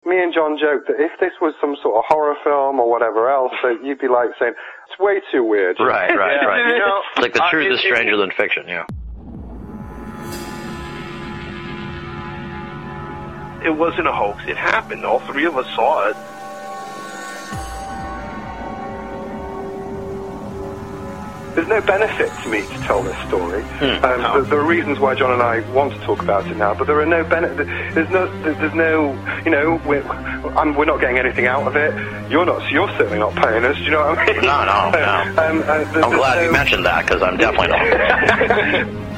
me and John joked that if this was some sort of horror film or whatever else, that you'd be like saying, it's way too weird. Right. You know, it's like the truth is stranger than fiction, yeah. It wasn't a hoax. It happened. All three of us saw it. There's no benefit to me to tell this story. There are reasons why John and I want to talk about it now, but there are no benefit. There's no, you know, we're not getting anything out of it. You're certainly not paying us. Do you know what I mean? No. I'm glad you mentioned that, because I'm definitely not.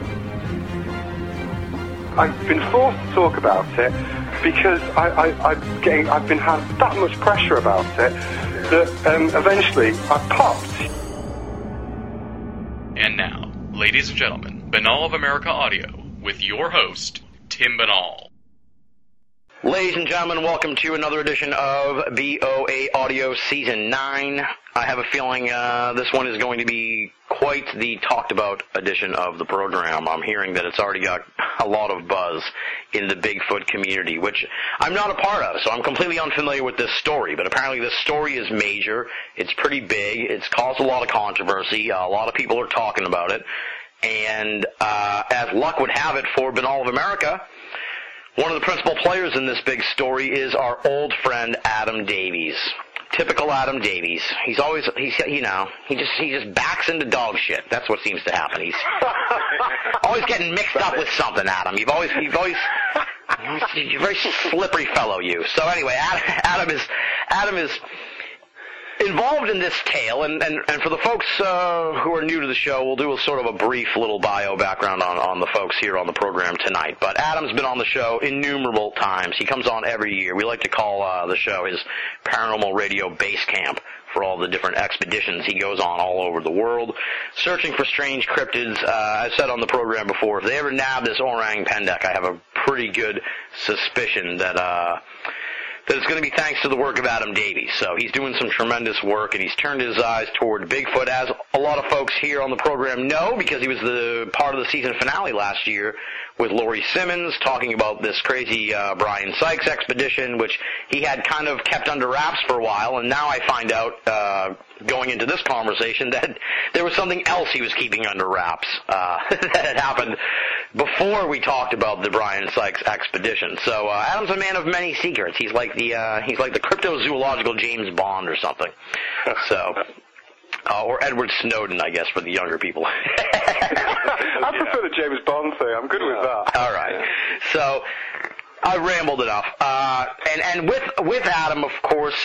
I've been forced to talk about it because I've been had that much pressure about it that eventually I popped. And now, ladies and gentlemen, Banal of America Audio with your host, Tim Banal. Ladies and gentlemen, welcome to another edition of BOA Audio Season 9. I have a feeling this one is going to be quite the talked-about edition of the program. I'm hearing that it's already got a lot of buzz in the Bigfoot community, which I'm not a part of, so I'm completely unfamiliar with this story. But apparently this story is major. It's pretty big. It's caused a lot of controversy. A lot of people are talking about it. And as luck would have it for Banal of America, one of the principal players in this big story is our old friend Adam Davies. Typical Adam Davies. He just backs into dog shit. That's what seems to happen. He's always getting mixed up with something, Adam. You're a very slippery fellow, you. So anyway, Adam is involved in this tale, and for the folks who are new to the show, we'll do a sort of a brief little bio background on the folks here on the program tonight. But Adam's been on the show innumerable times. He comes on every year. We like to call the show his paranormal radio base camp for all the different expeditions he goes on all over the world, searching for strange cryptids. I've said on the program before, if they ever nab this orang pendek, I have a pretty good suspicion that it's going to be thanks to the work of Adam Davies. So he's doing some tremendous work, and he's turned his eyes toward Bigfoot, as a lot of folks here on the program know, because he was the part of the season finale last year with Laurie Simmons talking about this crazy Brian Sykes expedition, which he had kind of kept under wraps for a while, and now I find out going into this conversation that there was something else he was keeping under wraps that had happened before we talked about the Brian Sykes expedition. So Adam's a man of many secrets. He's like the cryptozoological James Bond or something. So. Or Edward Snowden, I guess, for the younger people. I prefer the James Bond thing. I'm good with that. All right. So I rambled enough. And with Adam, of course,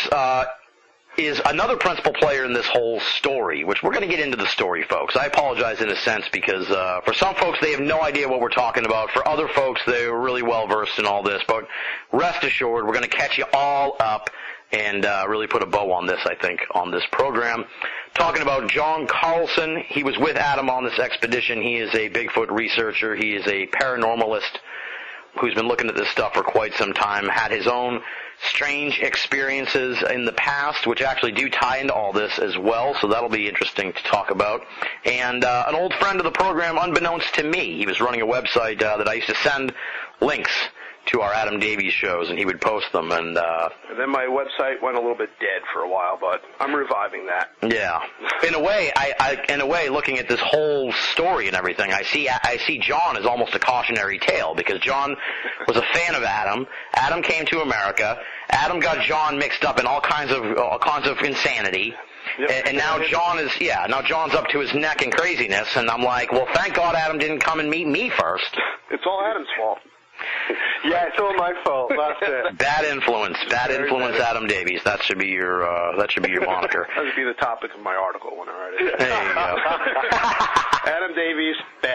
is another principal player in this whole story, which we're going to get into the story, folks. I apologize in a sense because for some folks, they have no idea what we're talking about. For other folks, they're really well-versed in all this. But rest assured, we're going to catch you all up and really put a bow on this, I think, on this program. Talking about John Carlson. He was with Adam on this expedition. He is a Bigfoot researcher. He is a paranormalist who's been looking at this stuff for quite some time, had his own strange experiences in the past, which actually do tie into all this as well, so that'll be interesting to talk about. And an old friend of the program, unbeknownst to me, he was running a website that I used to send links to our Adam Davies shows, and he would post them. And then my website went a little bit dead for a while, but I'm reviving that. Yeah, in a way, looking at this whole story and everything, I see John as almost a cautionary tale, because John was a fan of Adam. Adam came to America. Adam got John mixed up in all kinds of insanity. Yep. And now John's up to his neck in craziness, and I'm like, well, thank God Adam didn't come and meet me first. It's all Adam's fault. Yeah, it's all my fault. That's it. Bad influence, Adam Davies. That should be your moniker. That would be the topic of my article when I write it. There you go. Adam Davies,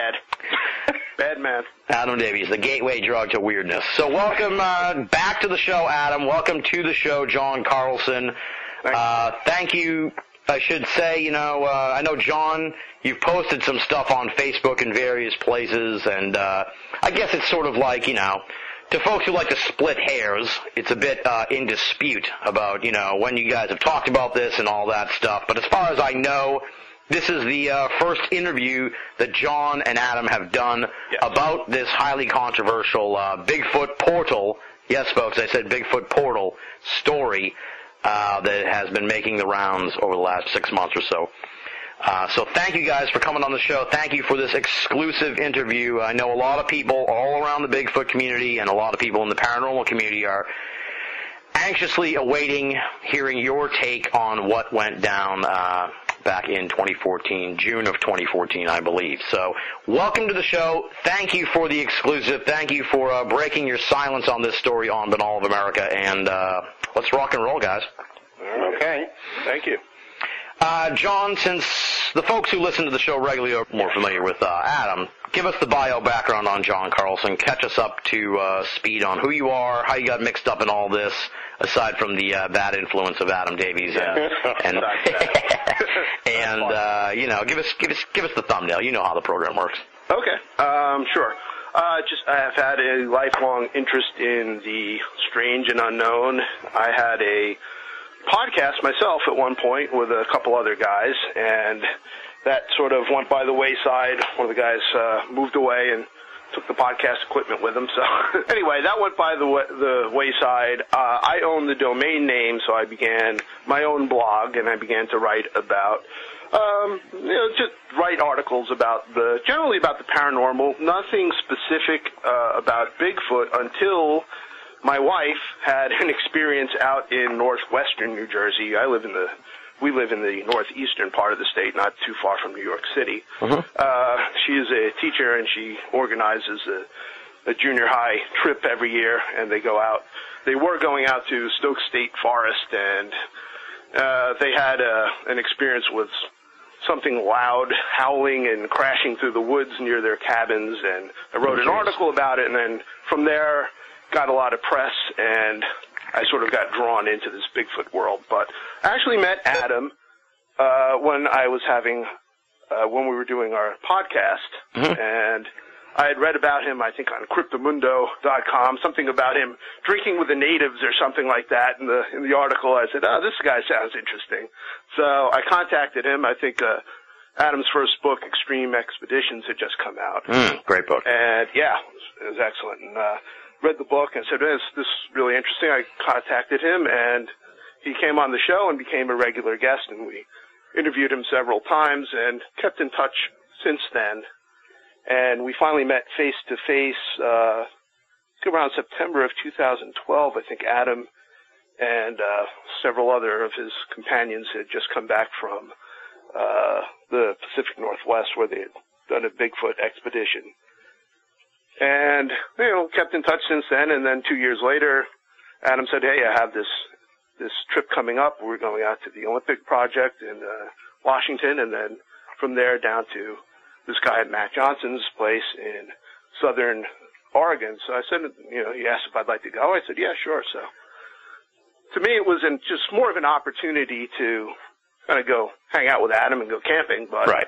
bad man. Adam Davies, the gateway drug to weirdness. So welcome back to the show, Adam. Welcome to the show, John Carlson. Thank you. I should say, I know, John, you've posted some stuff on Facebook in various places, and I guess it's sort of like, to folks who like to split hairs, it's a bit in dispute about, when you guys have talked about this and all that stuff. But as far as I know, this is the first interview that John and Adam have done about this highly controversial Bigfoot portal Yes, folks, I said Bigfoot Portal story that has been making the rounds over the last 6 months or so. So thank you guys for coming on the show. Thank you for this exclusive interview. I know a lot of people all around the Bigfoot community and a lot of people in the paranormal community are anxiously awaiting hearing your take on what went down back in 2014, June of 2014, I believe. So welcome to the show. Thank you for the exclusive. Thank you for breaking your silence on this story on Binnall of America. And let's rock and roll, guys. Okay. Thank you. John, since the folks who listen to the show regularly are more familiar with Adam, give us the bio background on John Carlson. Catch us up to speed on who you are, how you got mixed up in all this, aside from the bad influence of Adam Davies, and give us the thumbnail. You know how the program works. Okay, sure. I have had a lifelong interest in the strange and unknown. I had a podcast myself at one point with a couple other guys, and that sort of went by the wayside. One of the guys moved away and took the podcast equipment with him. So anyway, that went by the wayside. I own the domain name, so I began my own blog, and I began to write about, just write articles generally about the paranormal, nothing specific about Bigfoot until my wife had an experience out in northwestern New Jersey. We live in the northeastern part of the state, not too far from New York City. She is a teacher, and she organizes a junior high trip every year, and they go out. They were going out to Stoke State Forest, and they had an experience with something loud howling and crashing through the woods near their cabins, and I wrote an article about it, and then from there got a lot of press, and I sort of got drawn into this Bigfoot world. But I actually met Adam when I was when we were doing our podcast, and I had read about him, I think, on Cryptomundo.com, something about him drinking with the natives or something like that. In the article, I said, "Oh, this guy sounds interesting." So I contacted him. I think Adam's first book, Extreme Expeditions, had just come out. Great book. And yeah, it was excellent. And read the book and said, this is really interesting. I contacted him, and he came on the show and became a regular guest, and we interviewed him several times and kept in touch since then. And we finally met face-to-face around September of 2012. I think Adam and several other of his companions had just come back from the Pacific Northwest, where they had done a Bigfoot expedition. And, kept in touch since then. And then 2 years later, Adam said, "Hey, I have this trip coming up. We're going out to the Olympic Project in Washington, and then from there down to this guy Matt Johnson's place in southern Oregon." So I said, he asked if I'd like to go. I said, "Yeah, sure." So to me, it was just more of an opportunity to kind of go hang out with Adam and go camping. But, right.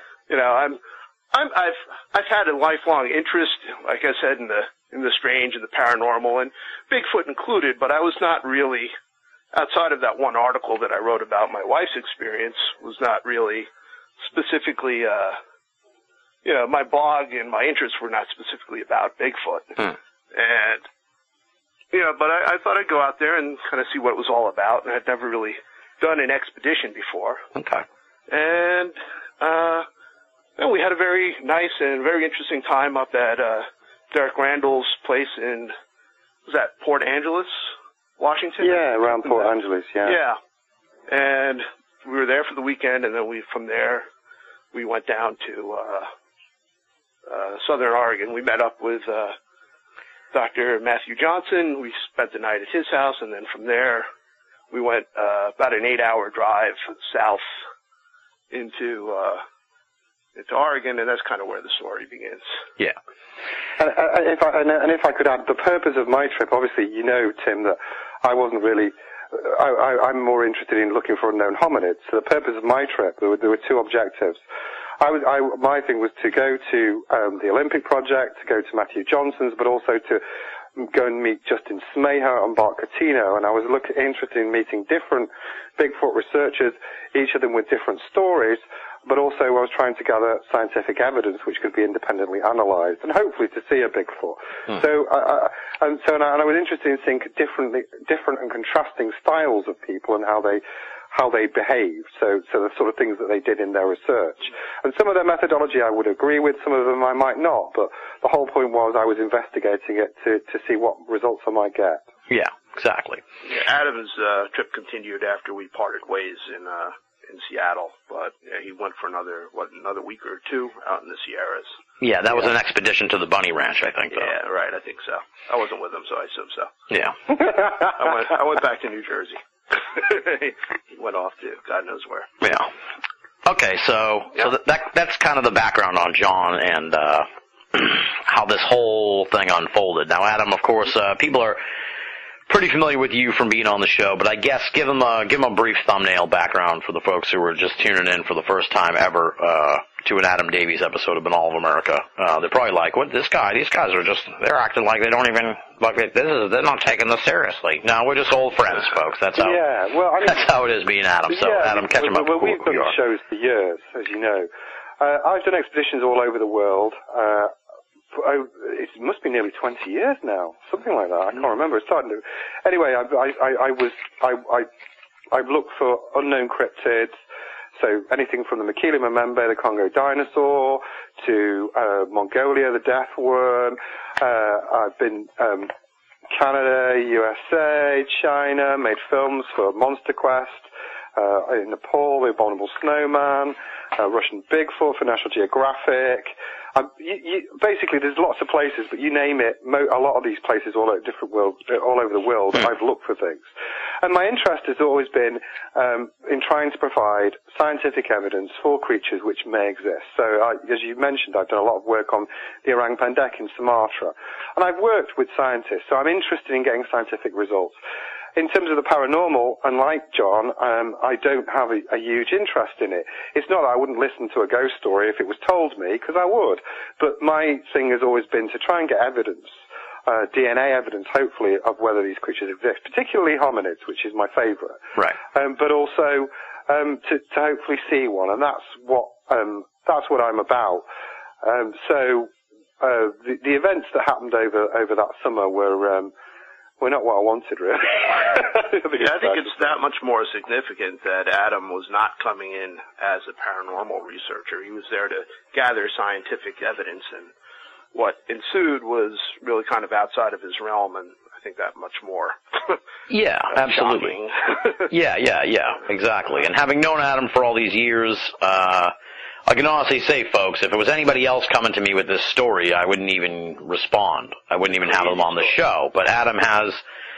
I've had a lifelong interest, like I said, in the strange and the paranormal, and Bigfoot included, but I was not really, outside of that one article that I wrote about my wife's experience, was not really specifically, my blog and my interests were not specifically about Bigfoot. And, but I thought I'd go out there and kind of see what it was all about, and I'd never really done an expedition before. Okay. And, we had a very nice and very interesting time up at Derek Randall's place in, was that Port Angeles, Washington? Yeah, around Port Angeles, yeah. Yeah. And we were there for the weekend, and then from there we went down to Southern Oregon. We met up with Dr. Matthew Johnson. We spent the night at his house, and then from there we went about an 8-hour drive south into Oregon, and that's kind of where the story begins. Yeah. And if I could add, the purpose of my trip, obviously, Tim, that I wasn't really, I'm more interested in looking for unknown hominids. So the purpose of my trip, there were two objectives. My thing was to go to the Olympic Project, to go to Matthew Johnson's, but also to go and meet Justin Smeja and Bart Catino, and I was interested in meeting different Bigfoot researchers, each of them with different stories, but also I was trying to gather scientific evidence which could be independently analysed and hopefully to see a Bigfoot. So I was interested in seeing different and contrasting styles of people and how they behaved. So the sort of things that they did in their research. And some of their methodology I would agree with, some of them I might not. But the whole point was I was investigating it to see what results I might get. Yeah, exactly. Yeah, Adam's trip continued after we parted ways in Seattle, but he went for another week or two out in the Sierras. Yeah, that was an expedition to the Bunny Ranch, I think. Yeah, right, I think so. I wasn't with him, so I assume so. Yeah. I went back to New Jersey. He went off to God knows where. Yeah. Okay, so that's kind of the background on John and how this whole thing unfolded. Now, Adam, of course, people are pretty familiar with you from being on the show, but I guess give them a brief thumbnail background for the folks who are just tuning in for the first time ever to an Adam Davies episode of Banal of America. They're probably like, "What? These guys are they're acting like they don't even they're not taking this seriously." No, we're just old friends, folks. That's how. Yeah, well, I mean, that's how it is being Adam. So, Adam, catch him up. Well, we've done shows for years, as you know. I've done expeditions all over the world. It must be nearly 20 years now, something like that. I can't remember. It's starting to. Anyway, I've looked for unknown cryptids, so anything from the Mekele Mbembe, the Congo dinosaur, to Mongolia, the death worm. I've been Canada, USA, China, made films for Monster Quest. In Nepal, the Abominable Snowman, Russian Bigfoot for National Geographic. Basically, there's lots of places, but you name it, a lot of these places all over the world, I've looked for things. And my interest has always been in trying to provide scientific evidence for creatures which may exist. So, as you mentioned, I've done a lot of work on the orang pendek in Sumatra. And I've worked with scientists, so I'm interested in getting scientific results. In terms of the paranormal, unlike John, I don't have a huge interest in it. It's not that I wouldn't listen to a ghost story if it was told me, because I would. But my thing has always been to try and get evidence, DNA evidence, hopefully, of whether these creatures exist, particularly hominids, which is my favourite. Right. But also to hopefully see one, and that's what I'm about. So the events that happened over that summer were not what I wanted, really. I think it's that much more significant that Adam was not coming in as a paranormal researcher. He was there to gather scientific evidence, and what ensued was really kind of outside of his realm, and I think that much more. Yeah, absolutely. Yeah, exactly. And having known Adam for all these years, I can honestly say, folks, if it was anybody else coming to me with this story, I wouldn't even respond. I wouldn't even have him on the show. But Adam has,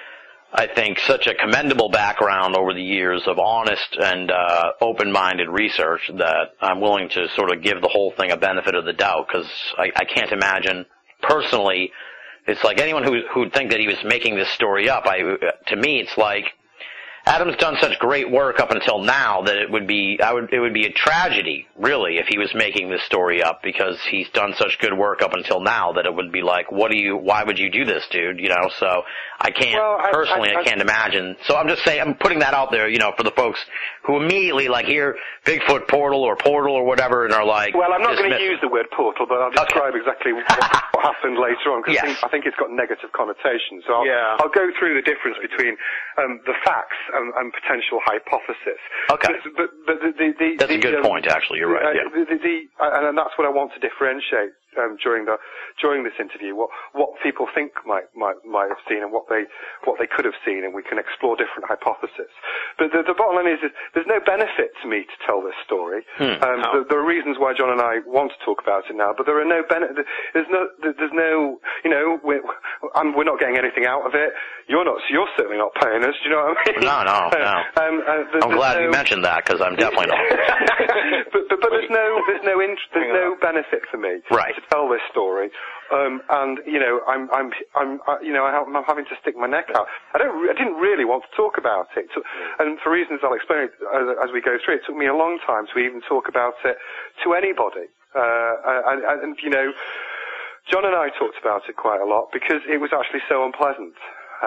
I think, such a commendable background over the years of honest and open-minded research that I'm willing to sort of give the whole thing a benefit of the doubt, because I can't imagine, personally, it's like anyone who'd think that he was making this story up. To me, it's like, Adam's done such great work up until now that it would be a tragedy, really, if he was making this story up, because he's done such good work up until now that it would be like, why would you do this, dude? You know, so I can't, I can't imagine. So I'm just saying, I'm putting that out there, you know, for the folks who immediately, like, hear Bigfoot portal or whatever and are like... Well, I'm not going to use the word portal, but I'll describe exactly what happened later on, because I think it's got negative connotations. So I'll go through the difference between the facts and potential hypothesis. Okay. But that's a good point, actually. You're right. And that's what I want to differentiate during this interview. What people think might have seen and what they could have seen, and we can explore different hypotheses. But the bottom line is there's no benefit to me to tell this story. There are reasons why John and I want to talk about it now, but there are no benefit. There's no, you know, we're not getting anything out of it. You're certainly not paying us. Do you know what I mean? No. I'm glad you mentioned that, because I'm definitely not. but there's no benefit for me to tell this story. And you know, I'm having to stick my neck out. I didn't really want to talk about it, and for reasons I'll explain as we go through. It took me a long time to even talk about it to anybody. And you know, John and I talked about it quite a lot because it was actually so unpleasant.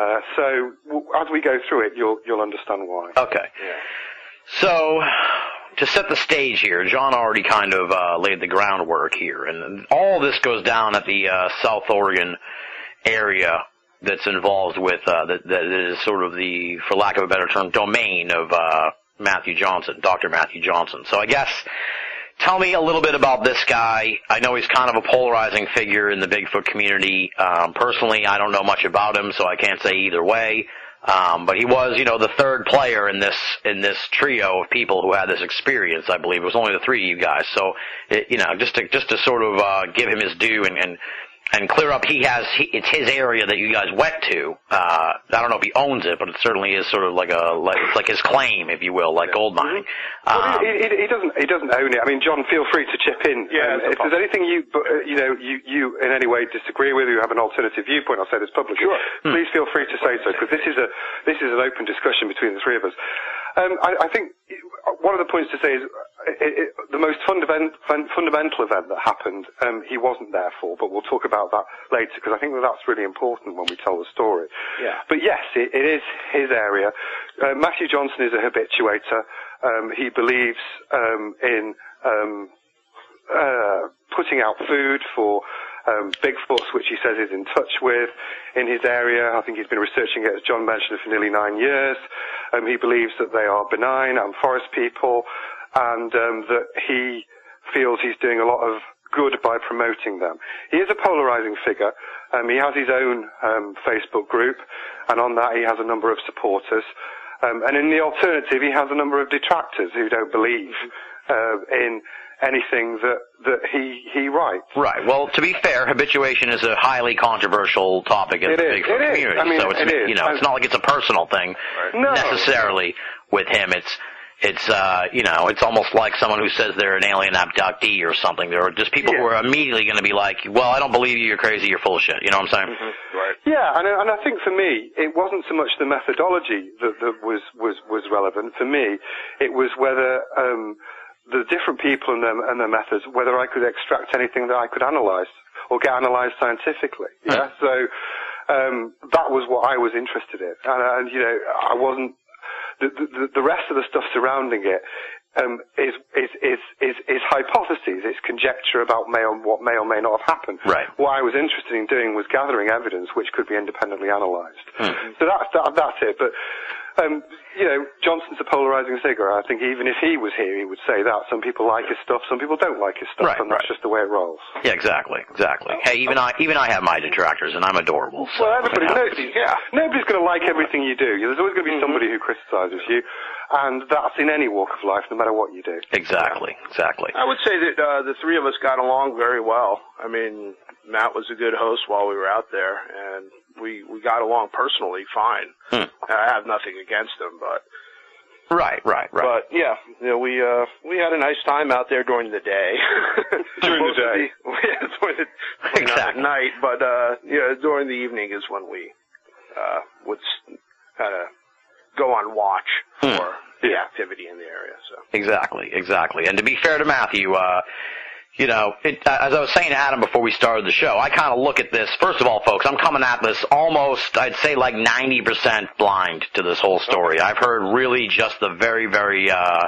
So as we go through it, you'll understand why. Okay. Yeah. So to set the stage here, John already kind of laid the groundwork here, and all this goes down at the South Oregon area that's involved with that is sort of the, for lack of a better term, domain of Matthew Johnson, Dr. Matthew Johnson. So I guess, tell me a little bit about this guy. I know he's kind of a polarizing figure in the Bigfoot community. Personally, I don't know much about him, so I can't say either way. But he was, the third player in this trio of people who had this experience. I believe it was only the three of you guys. So, just to sort of give him his due and clear up, it's his area that you guys went to. I don't know if he owns it, but it certainly is sort of like his claim, if you will, like gold mining. He doesn't own it. I mean, John, feel free to chip in. Yeah, if there's anything you in any way disagree with, you have an alternative viewpoint, I'll say this publicly. Sure. Please feel free to say so, because this is an open discussion between the three of us. I think one of the points to say is the most fundamental event that happened, he wasn't there for, but we'll talk about that later, because I think that's really important when we tell the story. Yeah. But yes, it is his area. Matthew Johnson is a habituator. He believes in putting out food for Bigfoots, which he says is in touch with in his area. I think he's been researching it, as John mentioned, for nearly 9 years. He believes that they are benign and forest people, and that he feels he's doing a lot of good by promoting them. He is a polarizing figure. He has his own Facebook group, and on that he has a number of supporters. And in the alternative, he has a number of detractors who don't believe in anything that he writes. Right. Well, to be fair, habituation is a highly controversial topic in the Bigfoot community. I mean, so it's not like it's a personal thing necessarily with him. It's almost like someone who says they're an alien abductee or something. There are just people who are immediately going to be like, well, I don't believe you, you're crazy, you're full of shit. You know what I'm saying? Mm-hmm. Right. Yeah, and I think for me, it wasn't so much the methodology that was relevant. For me, it was whether the different people and their methods, whether I could extract anything that I could analyze or get analyzed scientifically. Yeah, so that was what I was interested in, and I wasn't. The rest of the stuff surrounding it is hypotheses. It's conjecture about what may or may not have happened. Right. What I was interested in doing was gathering evidence which could be independently analysed. So that's it. But Johnson's a polarising figure. I think even if he was here, he would say that. Some people like his stuff, some people don't like his stuff, and that's just the way it rolls. Yeah, exactly. Hey, even I have my detractors, and I'm adorable. So well, nobody's going to like everything you do. There's always going to be somebody who criticises you, and that's in any walk of life, no matter what you do. Exactly. I would say that the three of us got along very well. I mean, Matt was a good host while we were out there, and we got along personally fine. I have nothing against him, but right. But yeah, we had a nice time out there during the day. During the day, exactly. Not at night, but during the evening is when we would kind of go on watch for the activity in the area. So exactly. And to be fair to Matthew, as I was saying to Adam before we started the show, I kind of look at this, first of all, folks, I'm coming at this almost, I'd say like 90% blind to this whole story. I've heard really just the very, very,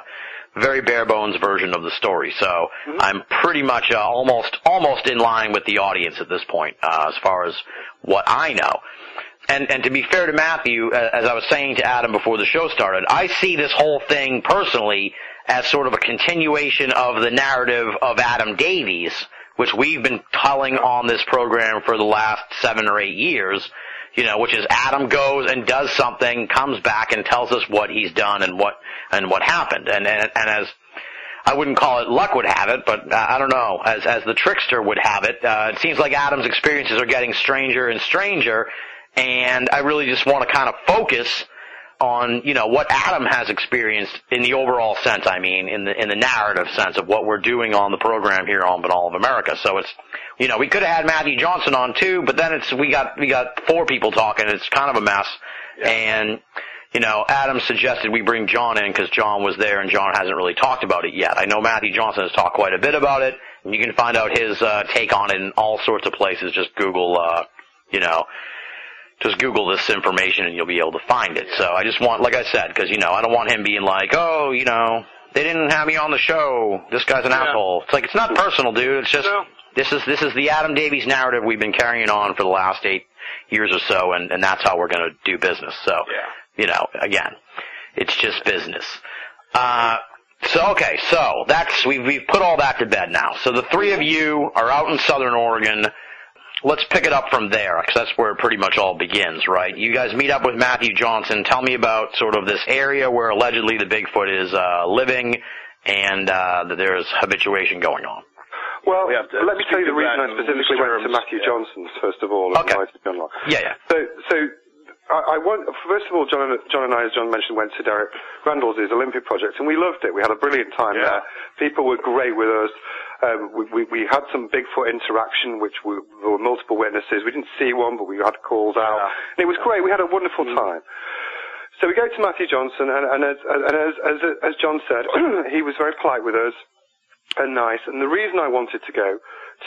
very bare bones version of the story. So I'm pretty much almost in line with the audience at this point, as far as what I know. And to be fair to Matthew, as I was saying to Adam before the show started, I see this whole thing personally as sort of a continuation of the narrative of Adam Davies, which we've been telling on this program for the last 7 or 8 years, which is Adam goes and does something, comes back and tells us what he's done and what happened. And as I wouldn't call it luck would have it, but I don't know, as the trickster would have it, it seems like Adam's experiences are getting stranger and stranger, and I really just want to kind of focus on, what Adam has experienced in the overall sense, in the narrative sense of what we're doing on the program here on Banal of America. So it's, we could have had Matthew Johnson on too, but then we got 4 people talking. It's kind of a mess. Yeah. And, Adam suggested we bring John in because John was there and John hasn't really talked about it yet. I know Matthew Johnson has talked quite a bit about it, and you can find out his take on it in all sorts of places. Just Google, just Google this information and you'll be able to find it. So I just want, like I said, because, I don't want him being like, they didn't have me on the show. This guy's an asshole. It's like, it's not personal, dude. It's just, this is the Adam Davies narrative we've been carrying on for the last 8 years or so, and that's how we're going to do business. So, you know, again, it's just business. So that's, we've put all that to bed now. So the three of you are out in Southern Oregon. Let's pick it up from there, because that's where it pretty much all begins, right? You guys meet up with Matthew Johnson. Tell me about sort of this area where allegedly the Bigfoot is living, and that there's habituation going on. Well, let me tell you the reason I specifically went to Matthew Johnson's, first of all. Okay. Yeah. So first of all, John and I, as John mentioned, went to Derek Randall's Olympic project, and we loved it. We had a brilliant time there. People were great with us. We had some Bigfoot interaction, there were multiple witnesses. We didn't see one, but we had calls out. And it was great. We had a wonderful time. So we go to Matthew Johnson, and as John said, he was very polite with us and nice. And the reason I wanted to go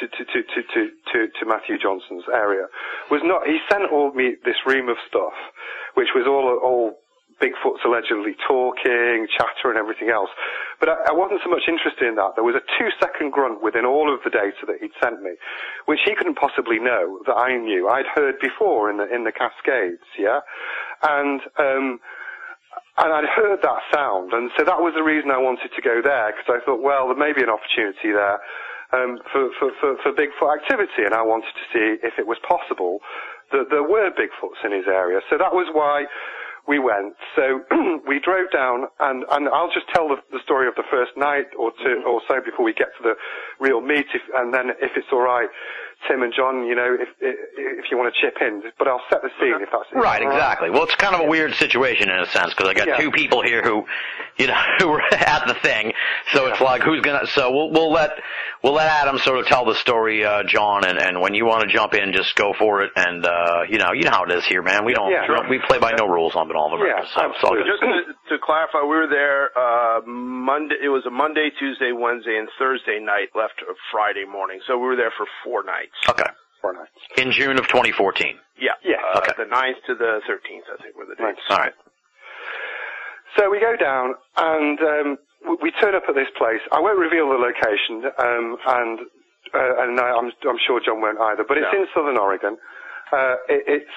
to Matthew Johnson's area was not, he sent me this ream of stuff, which was all Bigfoot's allegedly talking, chatter and everything else. But I wasn't so much interested in that. There was a 2-second grunt within all of the data that he'd sent me, which he couldn't possibly know that I knew. I'd heard before in the Cascades, and I'd heard that sound, and so that was the reason I wanted to go there, because I thought, well, there may be an opportunity there for Bigfoot activity, and I wanted to see if it was possible that there were Bigfoots in his area. So that was why we went. So we drove down, and I'll just tell the story of the first night or two or so before we get to the real meat, and then if it's all right, Tim and John, you know, if you want to chip in, but I'll set the scene if that's right. Exactly. Well, it's kind of a weird situation in a sense, because I got two people here who were at the thing, so it's like who's gonna. So we'll let Adam sort of tell the story, John, and when you want to jump in, just go for it. And you know how it is here, man. We we play by no rules on Banal of America. So it's all good. Just to clarify, we were there Monday. It was a Monday, Tuesday, Wednesday, and Thursday night. Left Friday morning, so we were there for 4 nights. Okay. 4 nights. In June of 2014. Yeah. Okay. The 9th to the 13th, I think, were the dates. All right. So we go down, and we turn up at this place. I won't reveal the location, and I'm sure John won't either. But it's in Southern Oregon. It's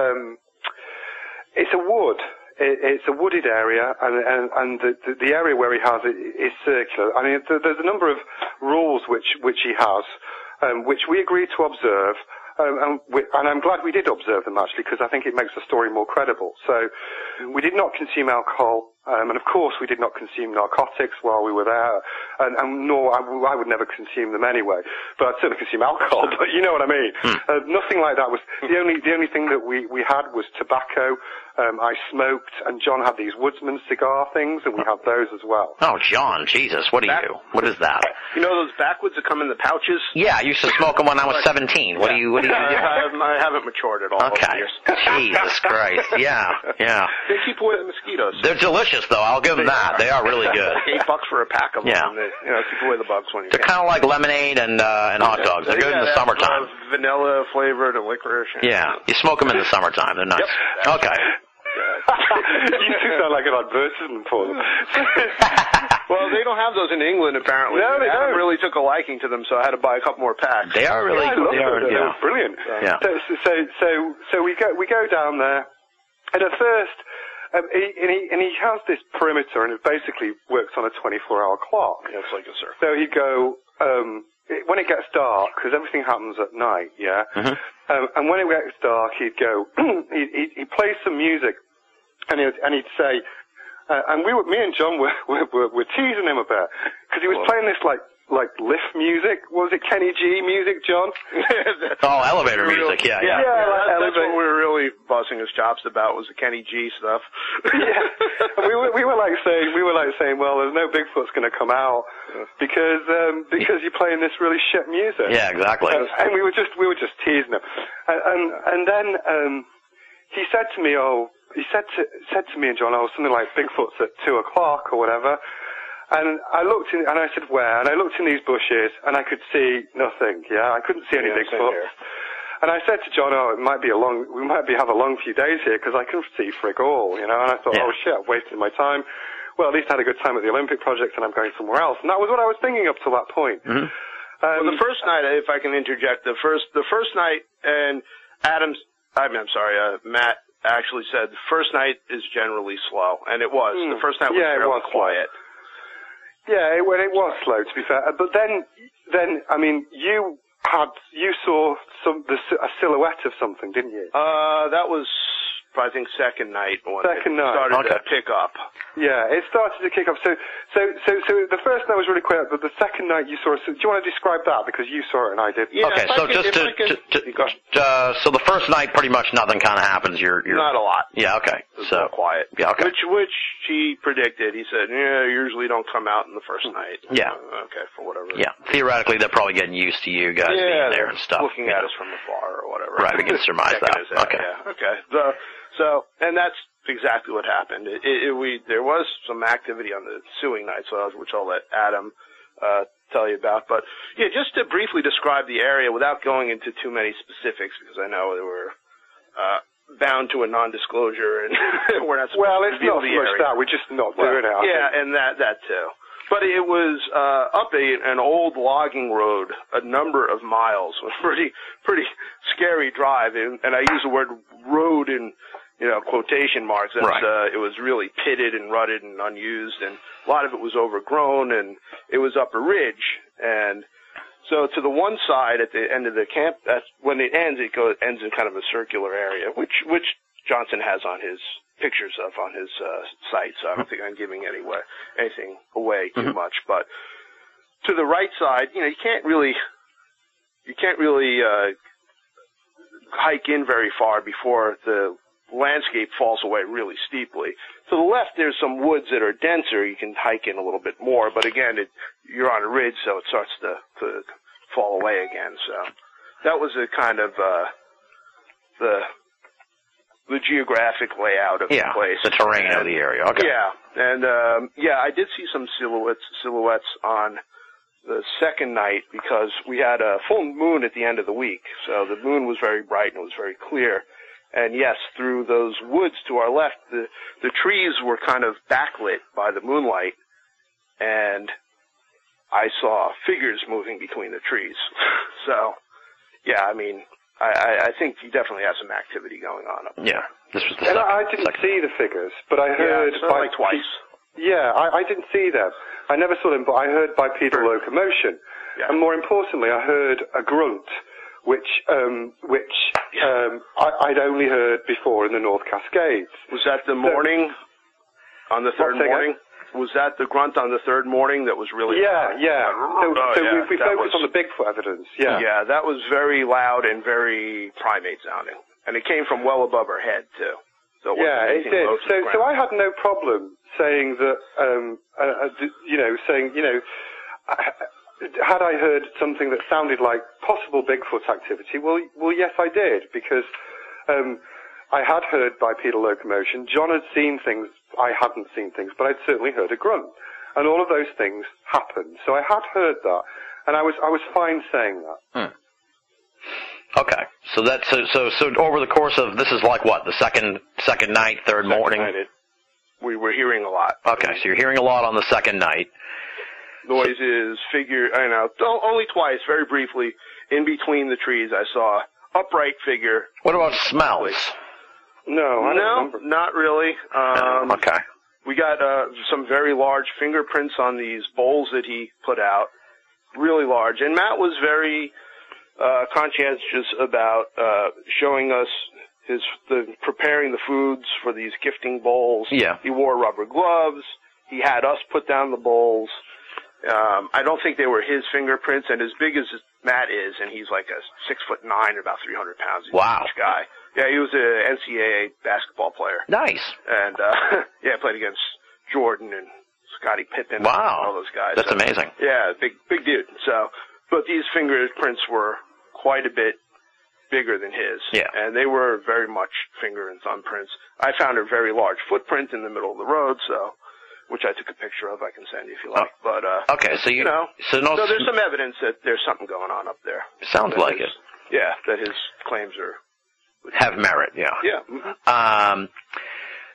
a wood. It's a wooded area, and the area where he has it is circular. I mean, there's a number of rules which he has, which we agreed to observe, and I'm glad we did observe them, actually, because I think it makes the story more credible. So we did not consume alcohol, and of course we did not consume narcotics while we were there, and nor I would never consume them anyway, but I'd certainly consume alcohol, but you know what I mean. Nothing like that was, the only thing that we had was tobacco. I smoked, and John had these Woodsman cigar things, and we had those as well. Oh, John, Jesus, what do you do? What is that? You know those backwoods that come in the pouches? Yeah, I used to smoke them when I was 17. What do you do? I haven't matured at all. Okay. Jesus Christ. Yeah. They keep away the mosquitoes. They're delicious, though. I'll give them that. They are really good. $8 for a pack of them. Yeah. They, keep away the bugs when you They're kind of like lemonade and hot dogs. They're good in the summertime. Vanilla flavored and licorice. Yeah. You smoke them in the summertime. They're nice. Yep. Okay. You two sound like an advertisement for them. Well, they don't have those in England, apparently. No, they don't. Really took a liking to them, so I had to buy a couple more packs. They are really good. They're brilliant. Yeah. So we go down there, and at first, he has this perimeter, and it basically works on a 24-hour clock. Yeah, it's like a circle. So he'd go. When it gets dark, because everything happens at night, and when it gets dark, he'd go, he'd play some music, and he'd say, and me and John were teasing him about, because he was playing this like lift music. Was it Kenny G music, John? Elevator music, yeah. That's what we were really busting his chops about, was the Kenny G stuff. And we were like saying, well, there's no Bigfoot's going to come out because you're playing this really shit music. Yeah, exactly. And we were just teasing him, and then he said to me, said to me and John, something like Bigfoot's at 2:00 or whatever. And I looked in, and I said, where? And I looked in these bushes, and I could see nothing, I couldn't see any Bigfoot. And I said to John, we might have a long few days here, because I couldn't see frig all, And I thought, oh shit, I've wasted my time. well, at least I had a good time at the Olympic project and I'm going somewhere else. And that was what I was thinking up to that point. Mm-hmm. Well, the first night, if I can interject, the first night, and Matt actually said the first night is generally slow, and it was. The first night was fairly quiet. Yeah, it was slow, to be fair. But then, I mean, you saw a silhouette of something, didn't you? That was, I think, second night when it started to pick up. Yeah, it started to kick up. So the first night was really quiet, but the second night you saw. Do you want to describe that because you saw it and I did? Yeah, okay, so so the first night, pretty much nothing kind of happens. You're not a lot. Yeah, okay. It was so quiet. Yeah, okay. Which he predicted. He said, usually don't come out in the first night. Yeah. Okay, for whatever. Yeah, theoretically they're probably getting used to you guys being there and stuff. Looking at us from afar or whatever. Right, we can surmise that. Okay. Yeah. Okay. So, and that's exactly what happened. There was some activity on the suing night, which I'll let Adam tell you about. But yeah, just to briefly describe the area without going into too many specifics, because I know they were bound to a non-disclosure, and we're not supposed to reveal the area. It's not so much that we're just not doing it. Yeah, and that too. But it was up an old logging road, a number of miles. It was pretty scary drive, and I use the word road in quotation marks. Right. It was really pitted and rutted and unused, and a lot of it was overgrown, and it was up a ridge. And so to the one side at the end of the camp, when it ends in kind of a circular area, which Johnson has on his pictures of on his site, so I don't think I'm giving anything away too much. But to the right side, you can't really hike in very far before the landscape falls away really steeply. To the left, there's some woods that are denser. You can hike in a little bit more, but again, you're on a ridge, so it starts to fall away again. So that was a kind of the geographic layout of the place. The terrain of the area. Okay. Yeah, and I did see some silhouettes on the second night because we had a full moon at the end of the week, so the moon was very bright and it was very clear. And yes, through those woods to our left, the trees were kind of backlit by the moonlight, and I saw figures moving between the trees. So, yeah, I mean, I think he definitely has some activity going on up there. Yeah, this was the second. And I didn't see the figures, but I heard like twice. Yeah, I didn't see them. I never saw them, but I heard bipedal locomotion, and more importantly, I heard a grunt, which I'd only heard before in the North Cascades. Was that the morning? On the third morning? Was that the grunt on the third morning that was really loud? So we focused on the Bigfoot evidence, Yeah, that was very loud and very primate sounding. And it came from well above our head, too. So it did. So I had no problem saying that, had I heard something that sounded like possible Bigfoot activity, well, yes, I did, because I had heard bipedal locomotion. John had seen things. I hadn't seen things, but I'd certainly heard a grunt. And all of those things happened. So I had heard that, and I was fine saying that. Okay. So so over the course of, this is like what, the second night, third morning? We were hearing a lot. Okay, so you're hearing a lot on the second night. Noises, only twice, very briefly, in between the trees, I saw upright figure. What about smells? No, not really. Okay. We got some very large fingerprints on these bowls that he put out, really large. And Matt was very conscientious about showing us preparing the foods for these gifting bowls. Yeah. He wore rubber gloves. He had us put down the bowls. I don't think they were his fingerprints, and as big as Matt is, and he's like a 6'9", about 300 pounds. He's a huge guy. Yeah, he was an NCAA basketball player. Nice. And played against Jordan and Scottie Pippen. Wow. And all those guys. That's amazing. Yeah, big dude. So, but these fingerprints were quite a bit bigger than his. Yeah. And they were very much finger and thumb prints. I found a very large footprint in the middle of the road, which I took a picture of. I can send you if you like. But okay, so so there's some evidence that there's something going on up there. Sounds like it. Yeah, that his claims have merit. Yeah. Yeah.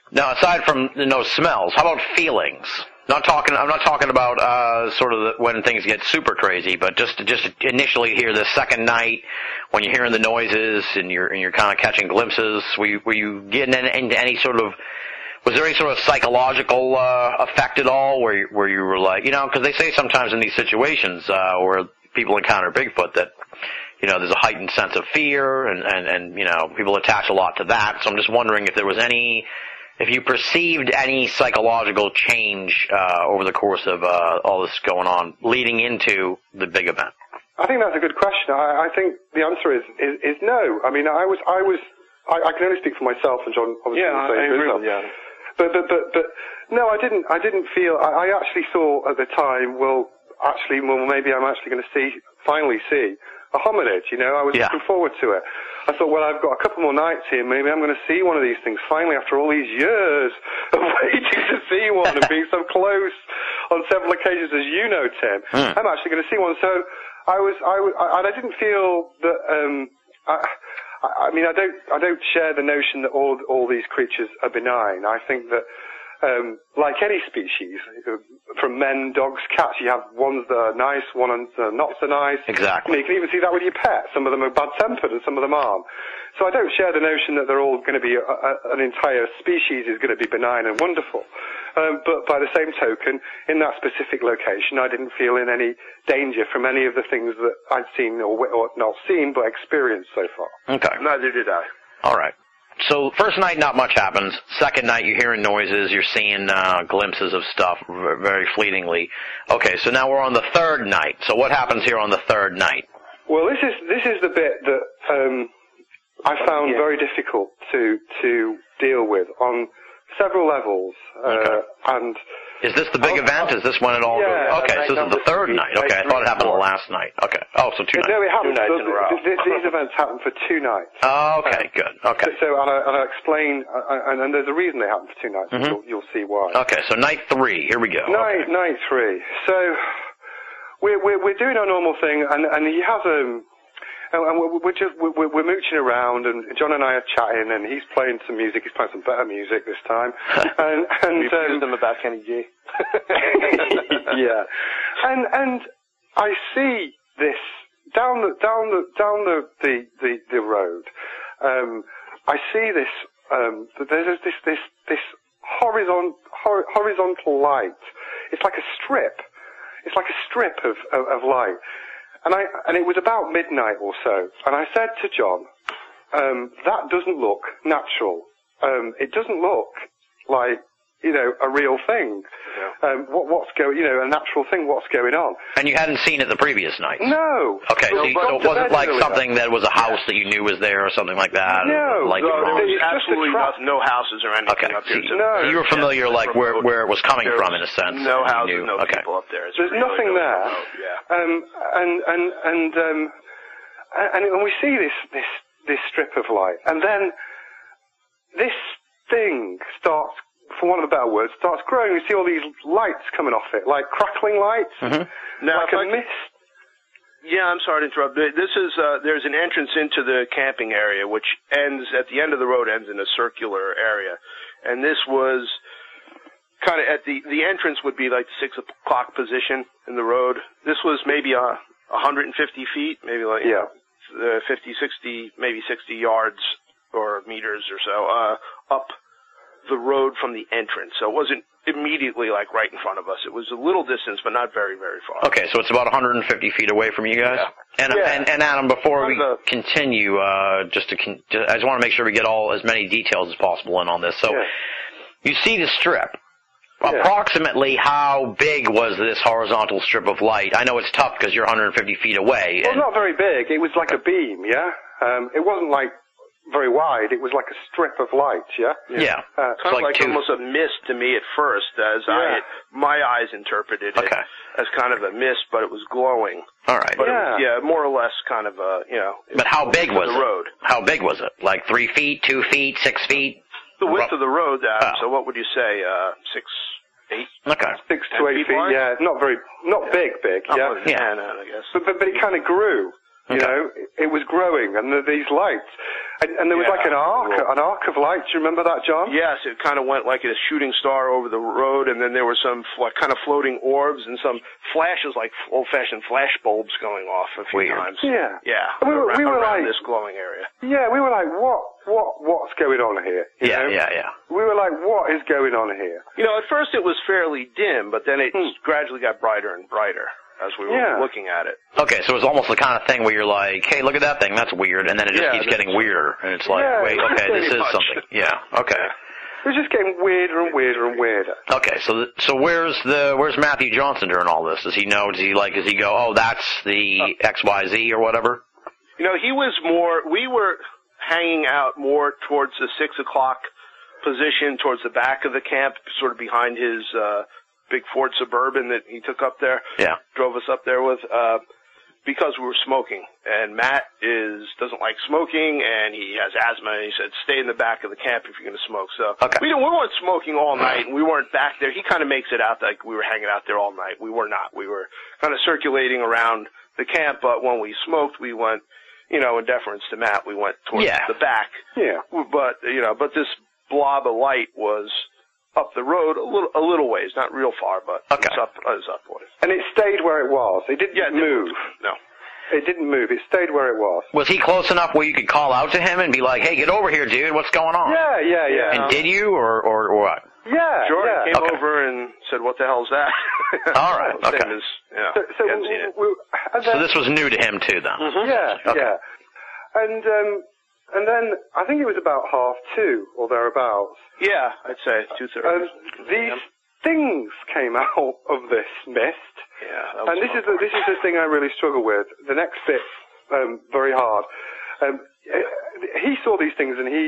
Now, aside from smells, how about feelings? I'm not talking about sort of when things get super crazy, but just initially here, the second night when you're hearing the noises and you're kind of catching glimpses. Were you getting into any sort of? Was there any sort of psychological effect at all, where you were like, because they say sometimes in these situations where people encounter Bigfoot that there's a heightened sense of fear and people attach a lot to that. So I'm just wondering if there was if you perceived any psychological change over the course of all this going on, leading into the big event. I think that's a good question. I think the answer is no. I mean, I can only speak for myself, and John obviously will say I agree with you. But no, I didn't feel. I actually thought at the time, maybe I'm actually going to finally see a hominid. I was looking forward to it. I thought, well, I've got a couple more nights here. Maybe I'm going to see one of these things finally after all these years of waiting to see one and being so close on several occasions, as you know, Tim. I'm actually going to see one. So I didn't feel that. I mean, I don't share the notion that all these creatures are benign. I think that, like any species, from men, dogs, cats, you have ones that are nice, ones that are not so nice. Exactly. You can even see that with your pets. Some of them are bad-tempered and some of them aren't. So I don't share the notion that they're all going to be, an entire species is going to be benign and wonderful. But by the same token, in that specific location, I didn't feel in any danger from any of the things that I'd seen, or not seen, but experienced so far. Okay. Neither did I. All right. So first night, not much happens. Second night, you're hearing noises, you're seeing glimpses of stuff very fleetingly. Okay, so now we're on the third night. So what happens here on the third night? Well, this is the bit that I found very difficult to deal with on several levels. Okay. And is this the big event? Is this when it all goes? Okay, so this is the third night. Okay, I thought it happened the last night. Okay. Oh, so 2 nights. No, it happened. 2 nights in a row. These events happen for 2 nights. Oh, okay, good. Okay. So I'll explain, and there's a reason they happen for 2 nights. Mm-hmm. You'll see why. Okay, so night 3. Here we go. Night 3. So we're doing our normal thing, and he has and we're mooching around, and John and I are chatting, and he's playing some music. He's playing some better music this time. and we accused him about Kenny G. Yeah, and I see this down the road. I see this. There's this horizontal light. It's like a strip. It's like a strip of light. And it was about midnight or so, and I said to John, that doesn't look natural. It doesn't look like, a real thing. Yeah. What's going, a natural thing, what's going on? And you hadn't seen it the previous night? No. Okay, so it wasn't like something that was a house that you knew was there or something like that? No. Like there was absolutely no houses or anything up here. So you were familiar, where it was coming from, in a sense? No houses, no people up there. There's nothing there. And we see this strip of light, and then this thing starts, for want of a better word, starts growing. We see all these lights coming off it, like crackling lights, now, like a mist. Yeah, I'm sorry to interrupt. This is there's an entrance into the camping area, which ends at the end of the road, ends in a circular area, and this was kind of at the entrance would be like the 6 o'clock position in the road. This was maybe 150 feet, maybe 50, 60, maybe 60 yards or meters or so up the road from the entrance. So it wasn't immediately like right in front of us. It was a little distance, but not very, very far. Okay, so it's about 150 feet away from you guys? Yeah. And Adam, before we continue, I just want to make sure we get as many details as possible in on this. So you see the strip. Yeah. Approximately how big was this horizontal strip of light? I know it's tough because you're 150 feet away. Well, not very big. It was like a beam, yeah? It wasn't like very wide. It was like a strip of light, yeah? Yeah. Kind of like almost a mist to me at first, as my eyes interpreted it as kind of a mist, but it was glowing. All right. But it was, more or less kind of a, But how big was the road? How big was it? Like 3 feet, 2 feet, 6 feet? The width of the road, so what would you say, 6, 8? Okay. 6 to 8 feet, yeah. Not big, yeah. I guess. But it kind of grew. You know, it was growing, and these lights, and there was like an arc of light. Do you remember that, John? Yes, it kind of went like a shooting star over the road, and then there were some kind of floating orbs and some flashes, like old-fashioned flash bulbs going off a few times. Yeah. Yeah. We were around this glowing area. Yeah, we were like, what's going on here? You know? We were like, what is going on here? You know, at first it was fairly dim, but then it gradually got brighter and brighter as we were looking at it. Okay, so it's almost the kind of thing where you're like, hey, look at that thing, that's weird, and then it just keeps getting weirder, and it's like, wait, okay, this is something. Yeah, okay. It was just getting weirder and weirder and weirder. Okay, so where's Matthew Johnson during all this? Does he know? Does he go, oh, that's the XYZ or whatever? You know, we were hanging out more towards the 6 o'clock position, towards the back of the camp, sort of behind his big Ford Suburban that he took up there. Yeah. Drove us up there with, because we were smoking. And Matt doesn't like smoking, and he has asthma, and he said, stay in the back of the camp if you're going to smoke. So we weren't smoking all night, and we weren't back there. He kind of makes it out like we were hanging out there all night. We were not. We were kind of circulating around the camp, but when we smoked, we went, you know, in deference to Matt, we went towards the back. Yeah. But this blob of light was up the road a little ways, not real far, but it was upward. And it stayed where it was. It didn't move. No. It didn't move. It stayed where it was. Was he close enough where you could call out to him and be like, hey, get over here, dude, what's going on? Yeah. And did you, or what? Yeah, Jordan came over and said, what the hell's that? All right, okay. So this was new to him, too, then? Mm-hmm. Yeah. And then I think it was about 2:30 or thereabouts. Yeah, I'd say 2:30. These things came out of this mist. Yeah. And this is the thing I really struggle with. The next bit, very hard. He saw these things and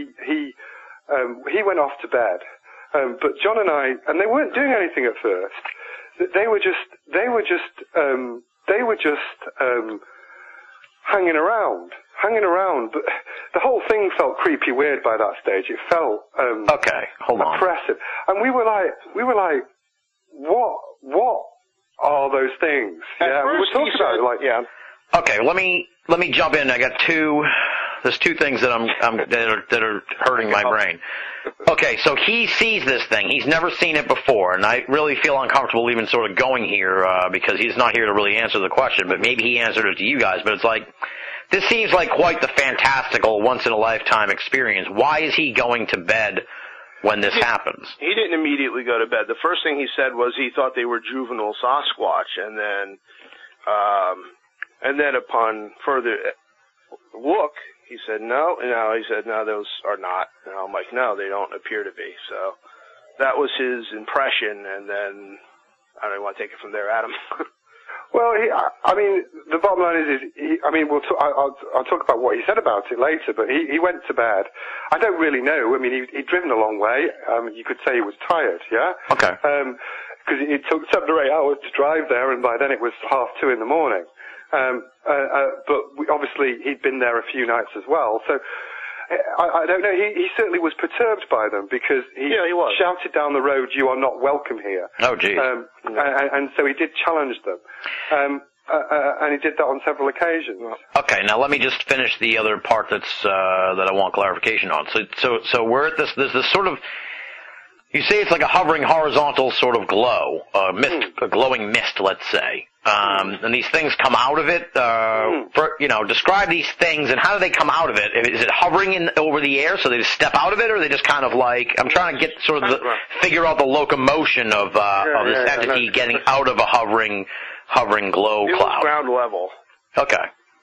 he went off to bed. But John and I, and they weren't doing anything at first. They were just hanging around. But the whole thing felt creepy weird by that stage. It felt oppressive. And we were like, what are those things? We were talking about it like, Okay, let me jump in. I got there's two things that that are hurting my brain. Okay, so he sees this thing. He's never seen it before, and I really feel uncomfortable even sort of going here because he's not here to really answer the question, but maybe he answered it to you guys, but it's like, this seems like quite the fantastical, once-in-a-lifetime experience. Why is he going to bed when this happens? He didn't immediately go to bed. The first thing he said was he thought they were juvenile Sasquatch, and then upon further look, he said, no, those are not. And I'm like, no, they don't appear to be. So that was his impression, and then I don't even want to take it from there, Adam. Well, the bottom line is I'll talk about what he said about it later, but he went to bed. I don't really know. I mean, he'd driven a long way. You could say he was tired, yeah? Okay. Because it took 7 or 8 hours to drive there, and by then it was 2:30 in the morning. But obviously he'd been there a few nights as well, so I don't know. He certainly was perturbed by them because he shouted down the road, "You are not welcome here." Oh, geez. And so he did challenge them, and he did that on several occasions. Okay, now let me just finish the other part that I want clarification on. So we're at there's this sort of, you say it's like a hovering horizontal sort of glow, a glowing mist, let's say. And these things come out of it. Describe these things and how do they come out of it? Is it hovering over the air, so they just step out of it, or are they just kind of like? I'm trying to get sort of figure out the locomotion of this entity getting out of a hovering glow cloud. It was ground level. Okay.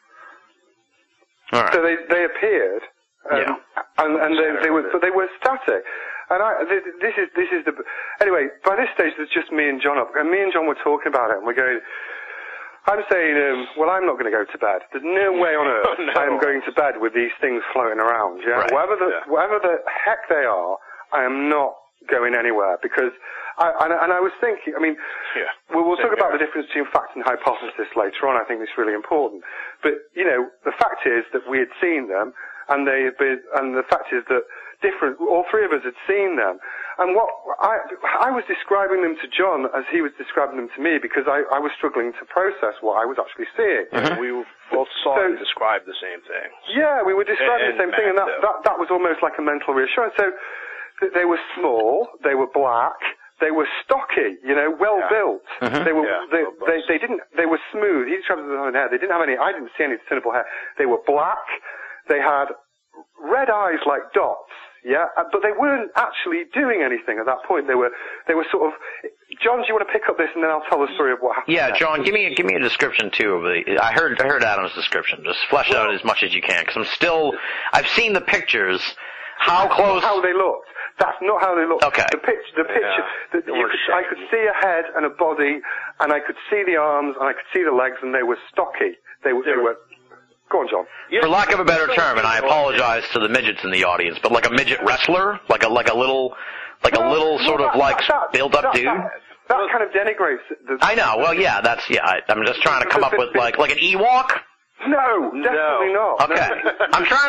All right. So they appeared, and they were static. And this is the anyway. By this stage, there's just me and John up, and me and John were talking about it, and we're going. I'm saying, well, I'm not going to go to bed. There's no way on earth I am going to bed with these things floating around. Yeah, right. Whatever the heck they are, I am not going anywhere because I was thinking. I mean, we'll talk about the difference between fact and hypothesis later on. I think it's really important. But the fact is that we had seen them, and the fact is that all three of us had seen them. And what I was describing them to John as he was describing them to me because I was struggling to process what I was actually seeing. Mm-hmm. We Well, saw and described the same thing. Yeah, we were describing the same thing, and that was almost like a mental reassurance. So they were small, they were black, they were stocky, well built. Mm-hmm. They were smooth. He described their own hair. They didn't have any. I didn't see any discernible hair. They were black. They had red eyes like dots. Yeah, but they weren't actually doing anything at that point. They were sort of. John, do you want to pick up this, and then I'll tell the story of what happened? Yeah, John, give me a description too of the. I heard Adam's description. Just flesh it out as much as you can, because I've seen the pictures. How close? How they looked. That's not how they looked. Okay. The picture. I could see a head and a body, and I could see the arms, and I could see the legs, and they were stocky. They were. Go on, John. For lack of a better term, and I apologize to the midgets in the audience, but like a midget wrestler, like a little build-up dude. That kind of denigrates. I know. Well, yeah, I'm just trying to come up with like an Ewok. No, definitely not. Okay. I'm trying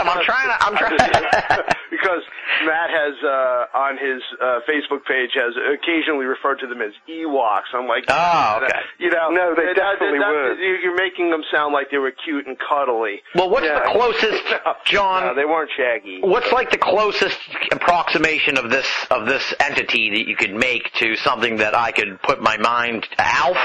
to. Because Matt has, on his Facebook page, has occasionally referred to them as Ewoks. I'm like, oh, okay. No, they definitely were. You're making them sound like they were cute and cuddly. Well, what's the closest, John? No, they weren't shaggy. What's like the closest approximation of this entity that you could make to something that I could put my mind to Alf?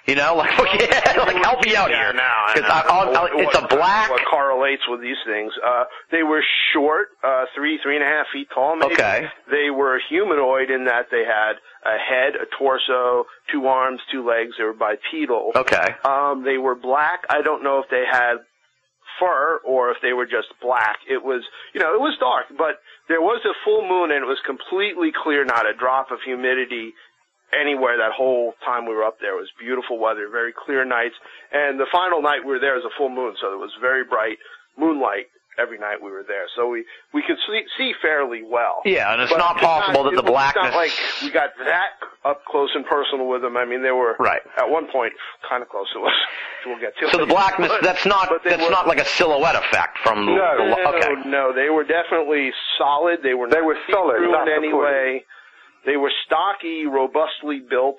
Help me out here. It's a black. What correlates with these things? They were short, 3.5 feet tall, maybe. Okay. They were humanoid in that they had a head, a torso, 2 arms, 2 legs. They were bipedal. Okay. They were black. I don't know if they had fur or if they were just black. It was, it was dark, but there was a full moon and it was completely clear, not a drop of humidity anywhere that whole time we were up there. It was beautiful weather, very clear nights, and the final night we were there was a full moon, so it was very bright moonlight every night we were there. So we could see fairly well. Yeah, and it's not possible that the blackness... It's not like we got that up close and personal with them. I mean, they were at one point kind of close to us. We'll get to so the blackness, that's not like a silhouette effect from... No, they were definitely solid. They were solid in any way. They were stocky, robustly built,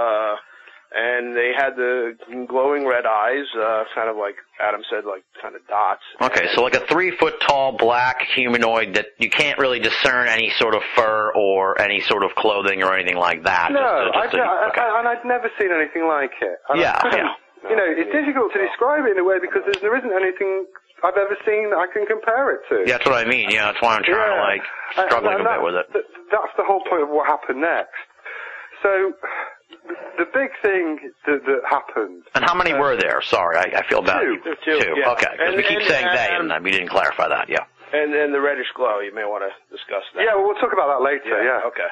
and they had the glowing red eyes, kind of like Adam said, like kind of dots. Okay, so like a 3-foot-tall black humanoid that you can't really discern any sort of fur or any sort of clothing or anything like that. No, and I'd never seen anything like it. It's difficult to describe it in a way because there isn't anything I've ever seen that I can compare it to. Yeah, that's what I mean. Yeah, that's why I'm trying to struggling a bit with it. That's the whole point of what happened next. So, the big thing that happened. And how many were there? Sorry, I feel bad. Two. Yeah. Okay, because we keep saying they, and we didn't clarify that. Yeah. And the reddish glow, you may want to discuss that. Yeah, well, we'll talk about that later. Yeah. Okay.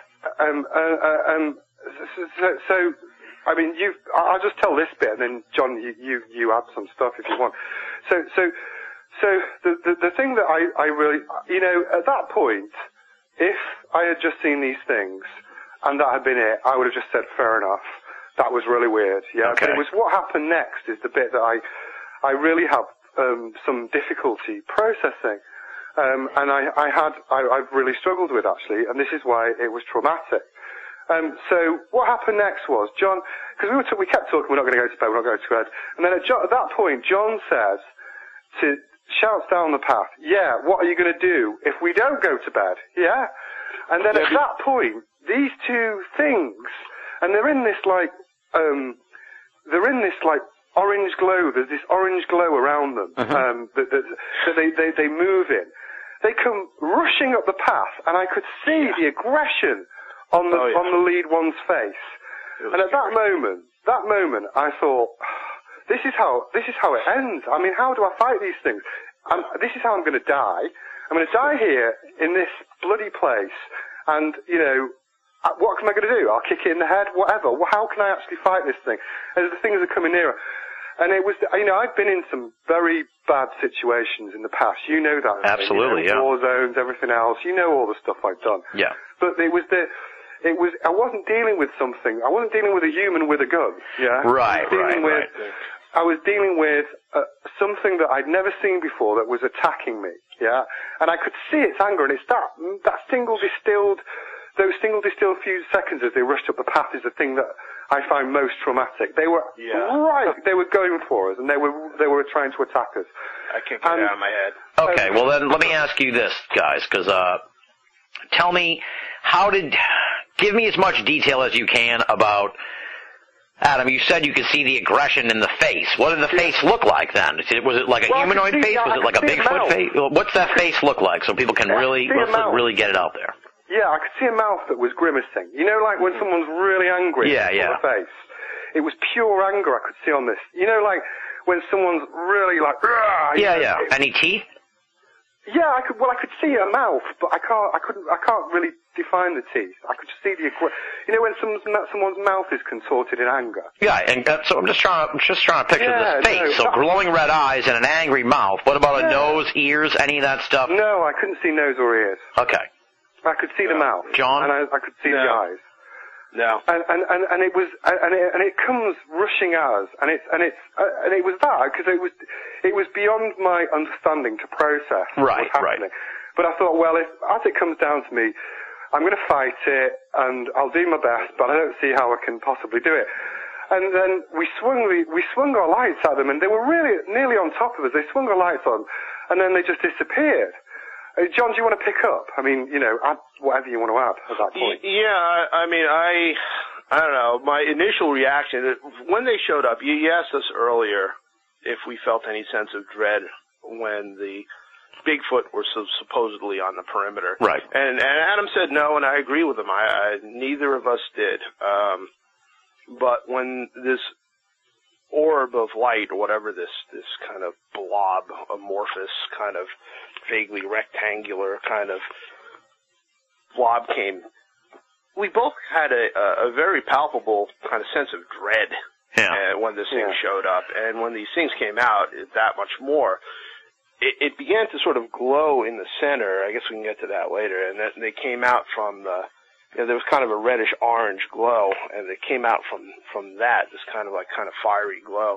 So, I mean, I'll just tell this bit, and then John, you add some stuff if you want. So the thing that I really, at that point, if I had just seen these things and that had been it, I would have just said, fair enough. That was really weird. Yeah. Okay. But it was what happened next is the bit that I really have some difficulty processing. And I've really struggled with actually, and this is why it was traumatic. So what happened next was John, because we kept talking, we're not going to go to bed, we're not going to bed, and then at that point, John says shouts down the path, yeah, what are you going to do if we don't go to bed? Yeah, and then at that point, these two things, and they're in this orange glow. There's this orange glow around them that they move in. They come rushing up the path, and I could see the aggression on the lead one's face. And at that moment, I thought, this is how it ends. I mean, how do I fight these things? This is how I'm going to die. I'm going to die here in this bloody place, and what am I going to do? I'll kick it in the head, whatever. Well, how can I actually fight this thing? As the things are coming nearer. And it was, I've been in some very bad situations in the past. You know that. Absolutely, yeah. War zones, everything else. You know all the stuff I've done. Yeah. But I wasn't dealing with something. I wasn't dealing with a human with a gun. Yeah. Right. I was dealing with something that I'd never seen before that was attacking me. Yeah. And I could see its anger, and it's that single distilled those single distilled few seconds as they rushed up the path is the thing that I find most traumatic. They were they were going for us, and they were trying to attack us. I can't get it out of my head. Okay, well then let me ask you this, guys, because tell me, give me as much detail as you can about, Adam, you said you could see the aggression in the face. What did the face look like then? Was it like a humanoid face? Was it like a Bigfoot face? What's that face look like so people can really get it out there? Yeah, I could see a mouth that was grimacing. You know, like when someone's really angry on the face. It was pure anger I could see on this. You know, like when someone's really like... Any teeth? Yeah, I could see a mouth, but I can't really define the teeth. I could just see you know, when someone's mouth is contorted in anger. Yeah, and so I'm just trying to picture this face. So glowing red eyes and an angry mouth. What about a nose, ears, any of that stuff? No, I couldn't see nose or ears. Okay. I could see the mouth. John? And I could see the eyes. No. And it was, and it comes rushing at us, and it was that, because it was beyond my understanding to process what was happening. But I thought, well, as it comes down to me, I'm going to fight it, and I'll do my best, but I don't see how I can possibly do it. And then we swung our lights at them, and they were really nearly on top of us. They swung our lights on, and then they just disappeared. John, do you want to pick up? I mean, you know, add whatever you want to add at that point. Yeah, I mean, I don't know. My initial reaction, when they showed up, you asked us earlier if we felt any sense of dread when the Bigfoot were supposedly on the perimeter. Right. And Adam said no, and I agree with him. Neither of us did. But when this orb of light, or whatever this kind of blob, amorphous, kind of vaguely rectangular kind of blob came, we both had a very palpable kind of sense of dread when this thing showed up. And when these things came out, that much more. It began to sort of glow in the center. I guess we can get to that later. And then they came out from the... there was kind of a reddish-orange glow, and it came out from that, this kind of fiery glow.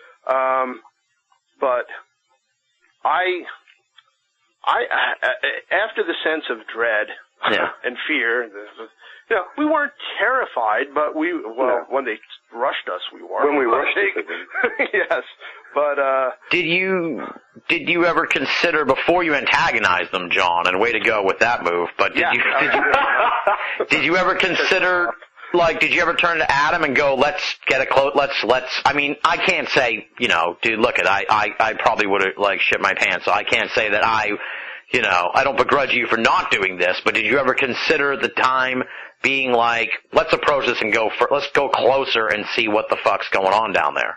But after the sense of dread and fear, you know, we weren't terrified, but when they rushed us, we were. When we rushed them. Yes, but did you ever consider, before you antagonized them, John, and way to go with that move, but did you ever consider, like, did you ever turn to Adam and go, let's get a I mean, I can't say, you know, dude, look I probably would have, like, shit my pants, so I can't say that I don't begrudge you for not doing this, but did you ever consider at the time being like, let's approach this and let's go closer and see what the fuck's going on down there?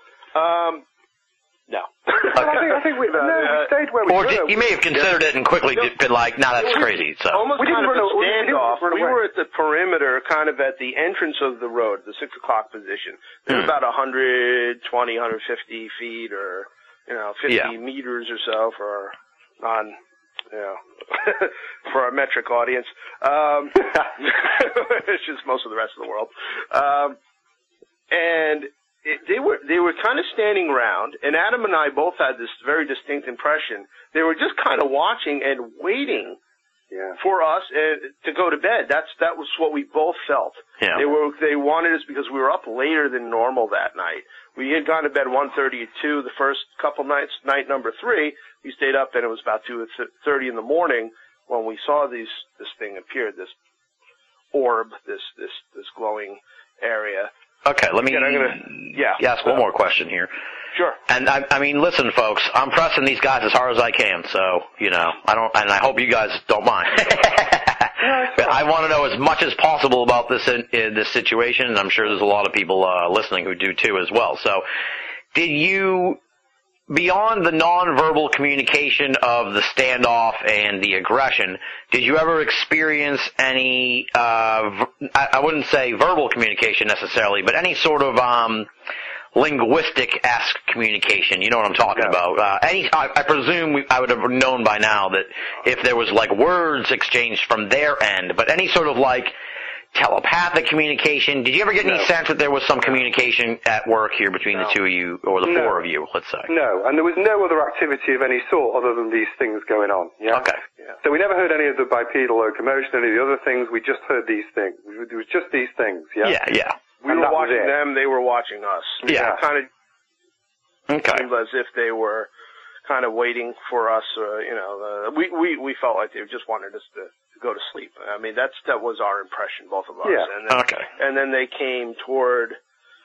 No. I think we stayed where we were. Or you may have considered it and quickly been like, nah, that's crazy. So almost kind of a standoff. We were at the perimeter, kind of at the entrance of the road, the 6 o'clock position. There's about 120, 150 feet, or 50 meters or so for for our metric audience, which is most of the rest of the world. And they were kind of standing around, and Adam and I both had this very distinct impression. They were just kind of watching and waiting for us to go to bed. That was what we both felt. Yeah. They wanted us because we were up later than normal that night. We had gone to bed 1:32 the first couple nights. Night number 3, we stayed up, and it was about 2:30 in the morning when we saw this thing appear, this orb, this glowing area. Okay, let me ask one more question here. Sure. And I mean, listen, folks, I'm pressing these guys as hard as I can, so I hope you guys don't mind. I want to know as much as possible about this in this situation, and I'm sure there's a lot of people listening who do too as well. So, did you, beyond the nonverbal communication of the standoff and the aggression, did you ever experience any, I wouldn't say verbal communication necessarily, but any sort of linguistic-esque communication? You know what I'm talking about. I presume I would have known by now that if there was, like, words exchanged from their end, but any sort of, like, telepathic communication? Did you ever get any sense that there was some communication at work here between the two of you, or the four of you, let's say? No, and there was no other activity of any sort other than these things going on. Yeah? Okay. Yeah. So we never heard any of the bipedal locomotion, any of the other things. We just heard these things. It was just these things. Yeah. Yeah. We were watching them; they were watching us. Yeah. Kind of. Okay. As if they were kind of waiting for us. We felt like they just wanted us to go to sleep. I mean, that was our impression, both of us. Yeah. And then, and then they came toward,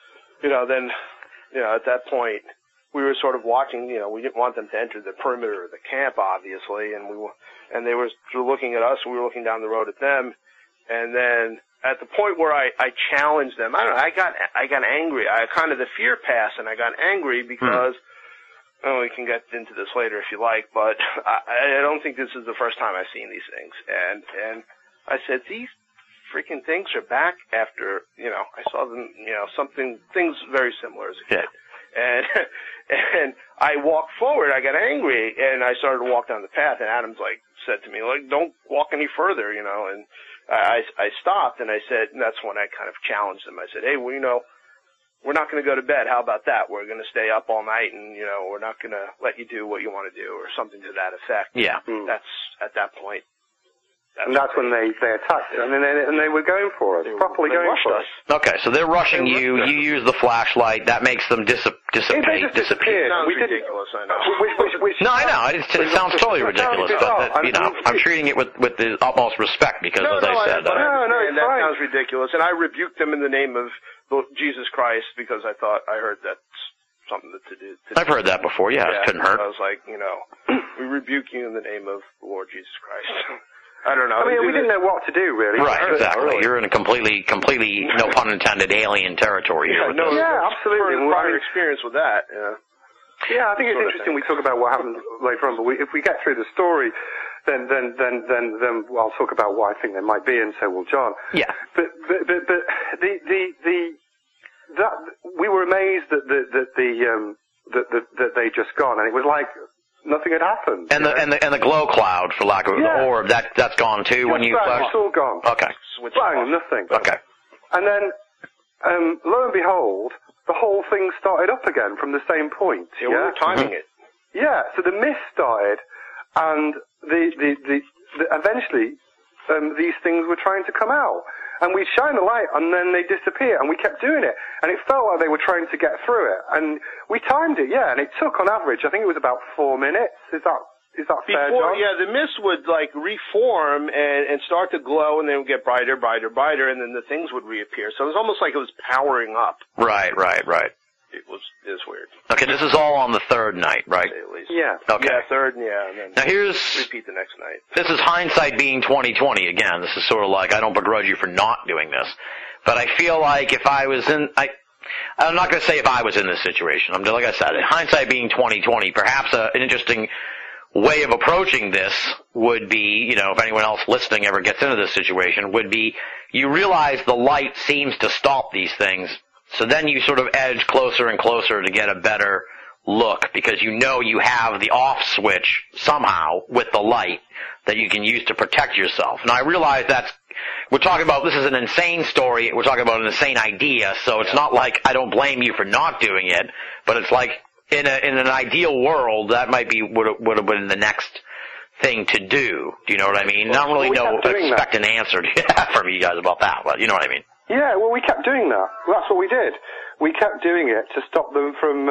at that point, we were sort of watching, we didn't want them to enter the perimeter of the camp, obviously, and they were looking at us, and we were looking down the road at them, and then at the point where I challenged them, I don't know, I got angry. The fear passed, and I got angry because, we can get into this later if you like, but I don't think this is the first time I've seen these things. And I said, these freaking things are back after, I saw them, things very similar as a kid. And I walked forward, I got angry, and I started to walk down the path, and Adam's said to me, don't walk any further, and I stopped, and I said, and that's when I kind of challenged them. I said, hey, we're not going to go to bed. How about that? We're going to stay up all night, and we're not going to let you do what you want to do, or something to that effect. Yeah. That's at that point. That's when they attacked us. And they were going for us, properly going for us. Okay, so they're rushing you. You use the flashlight. That makes them disappear. Sounds ridiculous, I know. No, I know. It sounds totally ridiculous, but I'm treating it with the utmost respect because, as I said, that sounds ridiculous. And I rebuked them in the name of Jesus Christ because I thought I heard that's something to do. I've heard that before. Yeah, it couldn't hurt. I was like, we rebuke you in the name of the Lord Jesus Christ. I don't know. I mean, we didn't know what to do, really. Right, exactly. You're in a completely, no pun intended, alien territory here. Absolutely. Prior experience with that. Yeah, I think it's interesting we talk about what happened later on, but if we get through the story, then I'll talk about what I think there might be, and so will John. Yeah. But we were amazed that they just gone, and it was like nothing had happened. And the glow cloud, for lack of the orb, that's gone too when you flash? It's all gone. Okay. Bang, nothing. Okay. And then, lo and behold, the whole thing started up again from the same point. Yeah, we were timing it. Yeah, so the mist started, and eventually these things were trying to come out. And we'd shine a light, and then they disappear, and we kept doing it. And it felt like they were trying to get through it. And we timed it, and it took, on average, I think it was about 4 minutes. Is that fair, John? Yeah, the mist would, reform and start to glow, and then it would get brighter, brighter, and then the things would reappear. So it was almost like it was powering up. Right. It was weird. Okay, this is all on the third night, right? At least. Yeah. Okay. Yeah, third, and then now repeat the next night. This is hindsight being 20/20 again. This is sort of like, I don't begrudge you for not doing this. But I feel like if I was I'm not going to say if I was in this situation. Like I said, hindsight being 20/20, perhaps an interesting way of approaching this would be, if anyone else listening ever gets into this situation, would be you realize the light seems to stop these things. So then you sort of edge closer and closer to get a better look because you have the off switch somehow with the light that you can use to protect yourself. Now I realize we're talking about, this is an insane story, we're talking about an insane idea, so it's not like I don't blame you for not doing it, but it's like in an ideal world that might be would have been the next thing to do. Do you know what I mean? Not really expect an answer from you guys about that, but you know what I mean. Yeah, well, we kept doing that. That's what we did. We kept doing it to stop them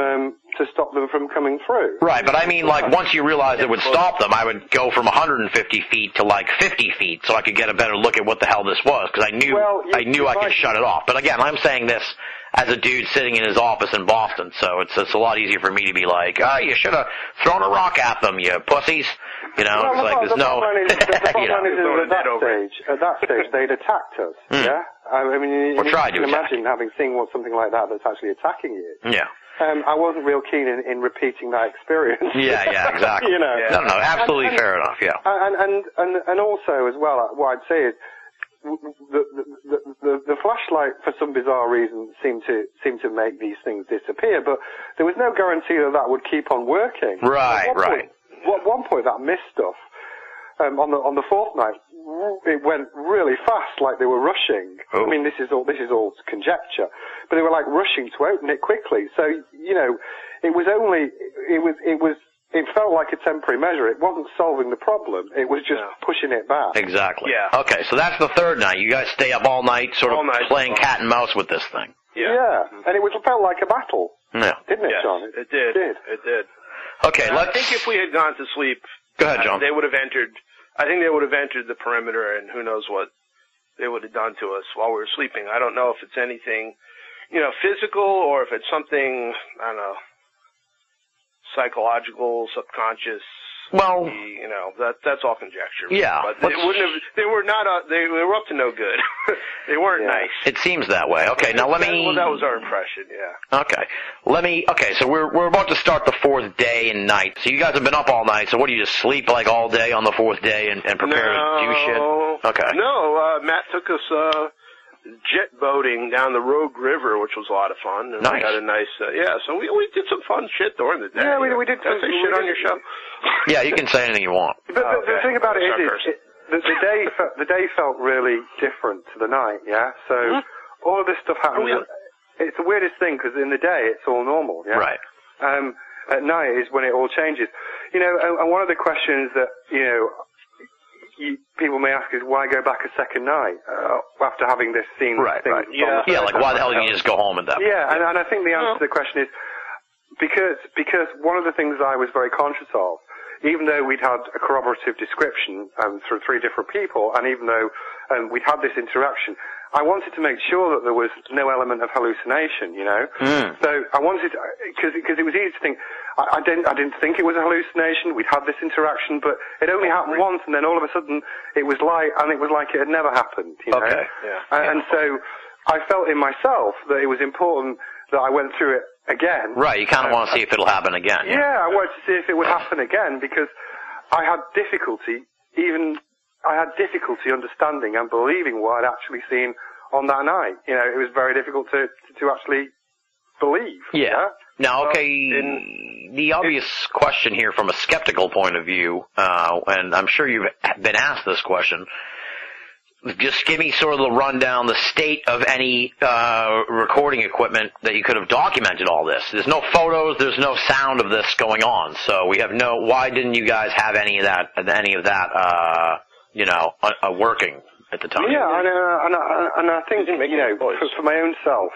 from coming through. Right, but I mean, once you realized it would stop them, I would go from 150 feet to 50 feet, so I could get a better look at what the hell this was, because I knew I could shut it off. But again, I'm saying this as a dude sitting in his office in Boston, so it's a lot easier for me to be like, you should have thrown a rock at them, you pussies. There's no. At that stage, they'd attacked us. Yeah. I mean, you can imagine having seen something like that that's actually attacking you. Yeah. I wasn't real keen in repeating that experience. Yeah, exactly. No, absolutely fair enough. Yeah. And also as well, what I'd say is the flashlight, for some bizarre reason, seemed to make these things disappear, but there was no guarantee that would keep on working. Right. At one point, that mist stuff on the fourth night it went really fast, like they were rushing. Oh. I mean, this is all conjecture, but they were like rushing to open it quickly. So, you know, it felt like a temporary measure. It wasn't solving the problem. It was just pushing it back. Exactly. Yeah. Okay, so that's the third night. You guys stay up all night, playing cat and mouse with this thing. Yeah. And it felt like a battle. Yeah. Didn't it, Yes, John? it did. It did. Okay, I think if we had gone to sleep, Go ahead, John. they would have entered. I think they would have entered the perimeter, and who knows what they would have done to us while we were sleeping. I don't know if it's anything, you know, physical, or if it's something, I don't know, psychological, subconscious. Well, you know, that's all conjecture. Yeah, but they wouldn't have. They were not. They were up to no good. They weren't nice. It seems that way. Okay, now let me. Well, that was our impression. Yeah. Okay, Okay, so we're about to start the fourth day and night. So you guys have been up all night. So what do you just sleep like all day on the fourth day and prepare to do shit? Okay. No, Matt took us jet boating down the Rogue River, which was a lot of fun. And nice. We had a nice, so we did some fun shit during the day. Yeah, we did some shit on your show. Yeah, you can say anything you want. But the thing about it is, the day felt really different to the night, yeah? So all of this stuff happened. It's the weirdest thing, because in the day it's all normal, yeah? Right. At night is when it all changes. You know, and one of the questions that, you know, people may ask is, why go back a second night after having this scene? Right. Yeah, like why the hell didn't you just go home at that point? Yeah, and I think the answer to the question is because one of the things I was very conscious of, even though we'd had a corroborative description through 3 different people, and even though we'd had this interaction, I wanted to make sure that there was no element of hallucination, you know? So I wanted, because it was easy to think, I didn't think it was a hallucination. We'd had this interaction, but it only happened once, and then all of a sudden it was like it had never happened, you know? Okay. And so I felt in myself that it was important that I went through it again. Right, you kind of want to see if it'll happen again. Yeah, I wanted to see if it would happen again, because I had difficulty understanding and believing what I'd actually seen on that night. You know, it was very difficult to actually believe. Yeah. Now, okay, the obvious question here from a skeptical point of view, and I'm sure you've been asked this question, just give me sort of the rundown, the state of any recording equipment that you could have documented all this. There's no photos, there's no sound of this going on, so we have why didn't you guys have any of that, working at the time? Yeah, and I think, you know, for my own self,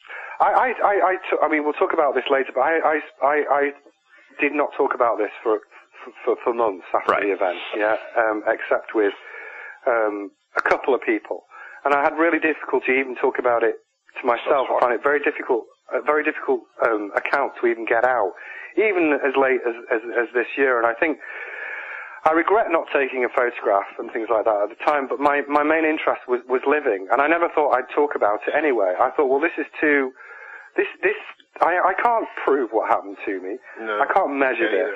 I mean, we'll talk about this later, but I did not talk about this for months after the event, yeah, except with a couple of people, and I had really difficulty even talk about it to myself. I find it very difficult account to even get out, even as late as this year. And I think I regret not taking a photograph and things like that at the time, but my main interest was living, and I never thought I'd talk about it anyway. I thought, well, this is too, I can't prove what happened to me. No, I can't measure this.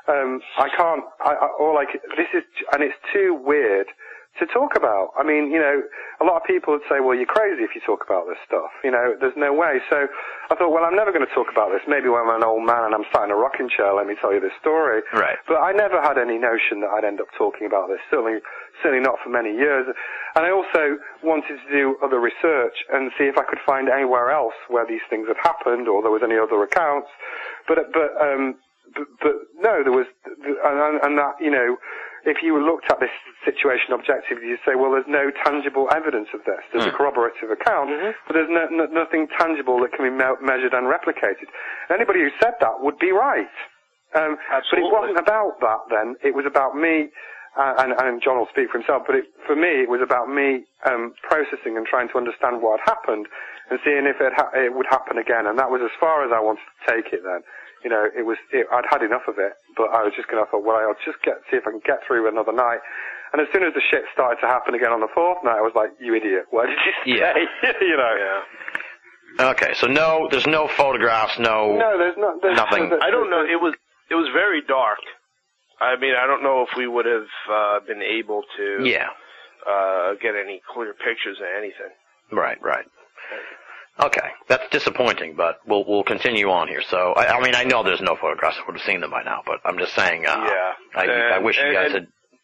And it's too weird to talk about. I mean, you know, a lot of people would say, well, you're crazy if you talk about this stuff. You know, there's no way. So I thought, well, I'm never going to talk about this. Maybe when I'm an old man and I'm sat in a rocking chair, let me tell you this story. Right. But I never had any notion that I'd end up talking about this. Certainly not for many years. And I also wanted to do other research and see if I could find anywhere else where these things had happened or there was any other accounts. But no, there was, and that, you know, if you looked at this situation objectively, you'd say, well, there's no tangible evidence of this. There's a corroborative account, but there's nothing tangible that can be measured and replicated. And anybody who said that would be right. But it wasn't about that then. It was about me, and John will speak for himself, but for me, it was about me processing and trying to understand what had happened and seeing if it would happen again. And that was as far as I wanted to take it then. You know, I'd had enough of it, but I was just going to thought, well, I'll just see if I can get through another night. And as soon as the shit started to happen again on the fourth night, I was like, you idiot, why did you say? Yeah. You know. Yeah. Okay, so there's no photographs, No, there's nothing. I don't know. It was very dark. I mean, I don't know if we would have been able to get any clear pictures of anything. Right. Okay, that's disappointing, but we'll continue on here. So, I mean, I know there's no photographs. I would have seen them by now, but I'm just saying, I wish you guys had,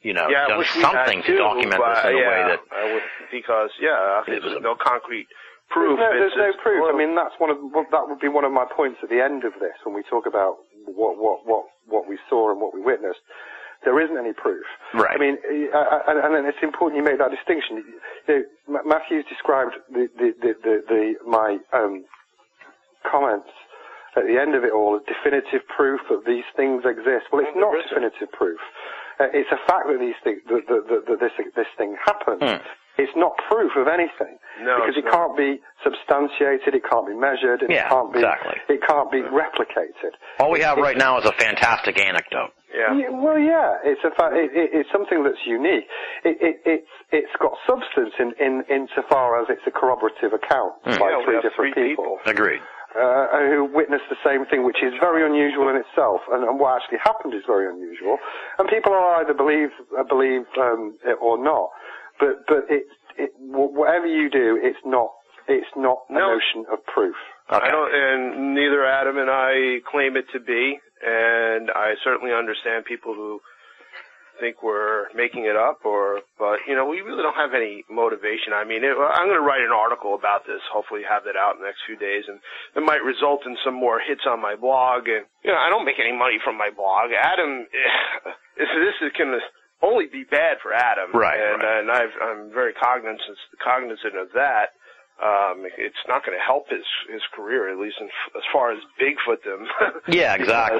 done something to document this in a way that... Because there's no concrete proof. There's no proof. I mean, that would be one of my points at the end of this when we talk about what we saw and what we witnessed. There isn't any proof. Right. I mean, and it's important you make that distinction. Matthew's described my comments at the end of it all as definitive proof that these things exist. Well, it's not definitive proof. It's a fact that these things, that this thing happened. It's not proof of anything because it can't be substantiated, it can't be measured, it can't be replicated. All we have right now is a fantastic anecdote. It's a fact. It's something that's unique. It's got substance in insofar as it's a corroborative account by three different people. Agreed. Who witnessed the same thing, which is very unusual in itself, and what actually happened is very unusual. And people will either believe it or not. But whatever you do, it's not a notion of proof. Okay. And neither Adam and I claim it to be, and I certainly understand people who think we're making it up, but we really don't have any motivation. I mean, I'm going to write an article about this, hopefully have that out in the next few days, and it might result in some more hits on my blog. And I don't make any money from my blog. Adam, this is going to only be bad for Adam, right? And I'm very cognizant of that. It's not going to help his career, at least as far as Bigfoot them. Yeah, exactly.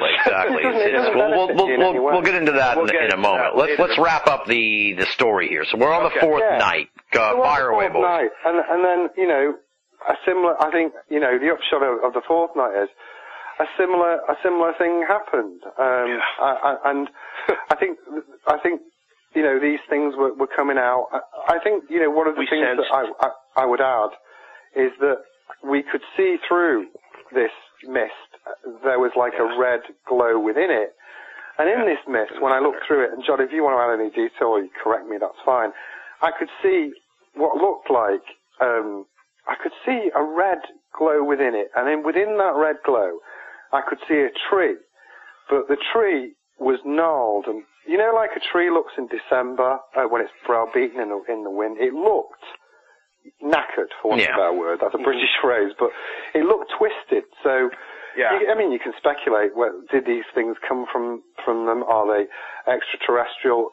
We'll get into that in a moment. Let's wrap up the story here. So we're on the fourth night. Fire away, boys. Night. And then a similar. I think the upshot of the fourth night is a similar thing happened. And I think these things were coming out. I think one of the things that I would add is that we could see through this mist. There was like a red glow within it. And in this mist, when I looked through it, and John, if you want to add any detail or you correct me, that's fine, I could see what looked like, I could see a red glow within it. And then within that red glow, I could see a tree. But the tree was gnarled. And like a tree looks in December when it's browbeaten in the wind? It looked knackered, for want of a better word. That's a British phrase, but it looked twisted. So, you can speculate. Did these things come from them? Are they extraterrestrial,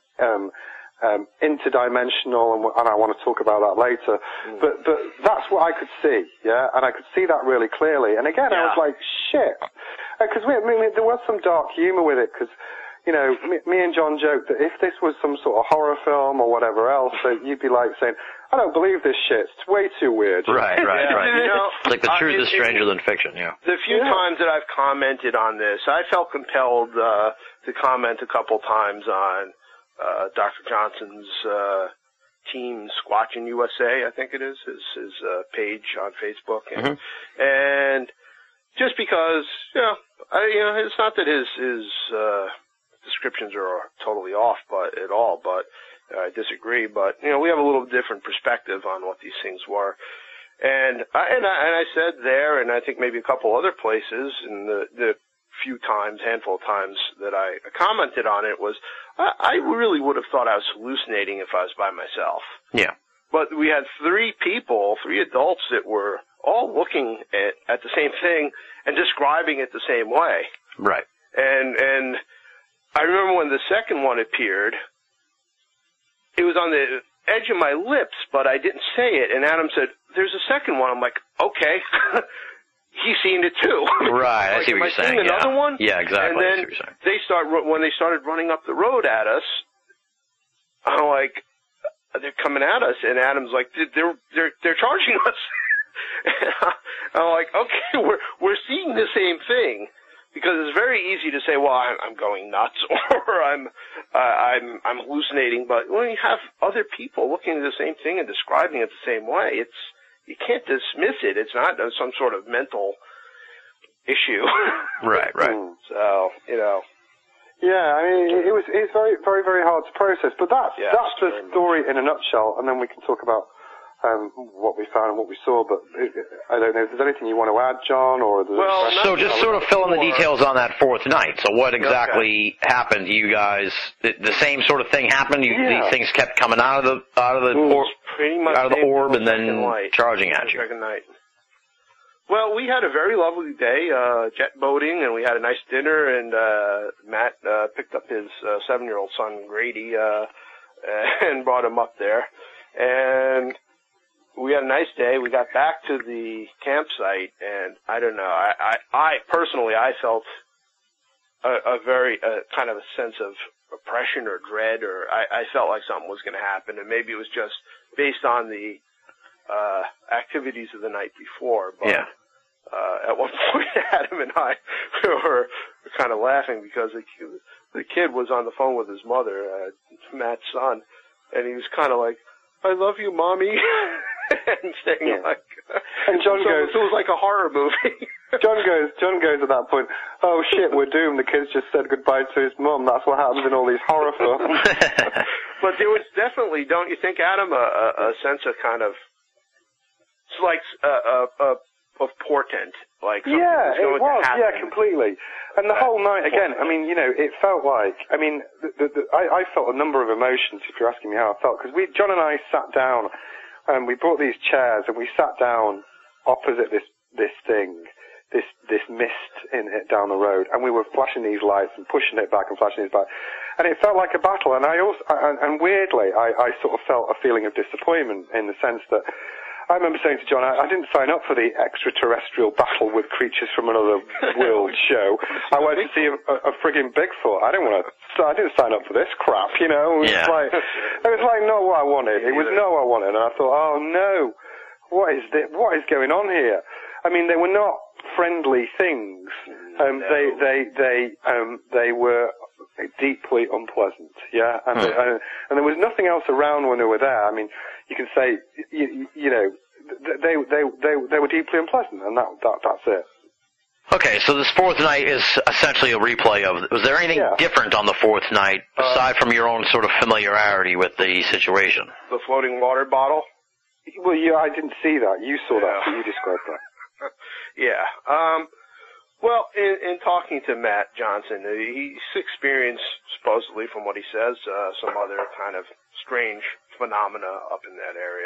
interdimensional? And I want to talk about that later. But that's what I could see, and I could see that really clearly. And again, I was like, shit, because there was some dark humor with it, because me and John joked that if this was some sort of horror film or whatever else, that you'd be like saying, I don't believe this shit. It's way too weird. Right. Like the truth is stranger than fiction, The few times that I've commented on this, I felt compelled to comment a couple times on Dr. Johnson's team, Squatching USA, I think it is, his page on Facebook. And just because, it's not that his descriptions are totally off at all, but I disagree. But we have a little different perspective on what these things were, and I said there, and I think maybe a couple other places, in the handful of times that I commented on it, was I really would have thought I was hallucinating if I was by myself. Yeah. But we had three adults that were all looking at the same thing and describing it the same way. Right. And I remember when the second one appeared, it was on the edge of my lips, but I didn't say it. And Adam said, "There's a second one." I'm like, "Okay." He's seen it too. Right, I see what you're saying. Another one? Yeah, exactly. And then when they started running up the road at us, I'm like, they're coming at us, and Adam's like, they're charging us. And I'm like, okay, we're seeing the same thing. Because it's very easy to say, well, I'm going nuts, or I'm hallucinating. But when you have other people looking at the same thing and describing it the same way, you can't dismiss it. It's not some sort of mental issue. Right. So Yeah, I mean, it's very, very, very hard to process. But that's the story in a nutshell, and then we can talk about what we found and what we saw, but I don't know if there's anything you want to add, John, or... So just sort of fill in the details on that fourth night. So what exactly happened to you guys? The same sort of thing happened? These things kept coming out of the orb and then charging at you? Second night. Well, we had a very lovely day, jet boating, and we had a nice dinner, and Matt picked up his 7-year-old son, Grady, and brought him up there. And we had a nice day. We got back to the campsite, and I don't know, I personally, I felt a very kind of a sense of oppression or dread, or I felt like something was going to happen, and maybe it was just based on the activities of the night before. But at one point, Adam and I were kind of laughing because the kid was on the phone with his mother, Matt's son, and he was kind of like, "I love you, Mommy," and saying like, and John goes, it was like a horror movie. John goes at that point, "Oh shit, we're doomed. The kid's just said goodbye to his mum. That's what happens in all these horror films." But there was definitely, don't you think, Adam, a sense of kind of, it's like of portent, like something was going to happen. Yeah, completely. And the whole night, again, I mean, you know, it felt like, I mean, I felt a number of emotions, if you're asking me how I felt, because John and I sat down, and we brought these chairs, and we sat down opposite this thing, this mist down the road, and we were flashing these lights and pushing it back and flashing it back, and it felt like a battle. And weirdly, I sort of felt a feeling of disappointment in the sense that I remember saying to John, I didn't sign up for the extraterrestrial battle with creatures from another world show. I wanted to see a frigging Bigfoot. I didn't sign up for this crap, you know. It was like not what I wanted. It was not what I wanted, and I thought, oh no, what is this? What is going on here? I mean, they were not friendly things. They were deeply unpleasant. Yeah, and there was nothing else around when they were there. I mean, you can say, you know, they were deeply unpleasant, and that's it. Okay, so this fourth night is essentially a replay of. Was there anything different on the fourth night aside from your own sort of familiarity with the situation? The floating water bottle. Well, I didn't see that. You saw that. So you described that. Yeah. Well, in talking to Matt Johnson, he's experienced, supposedly from what he says, some other kind of strange phenomena up in that area.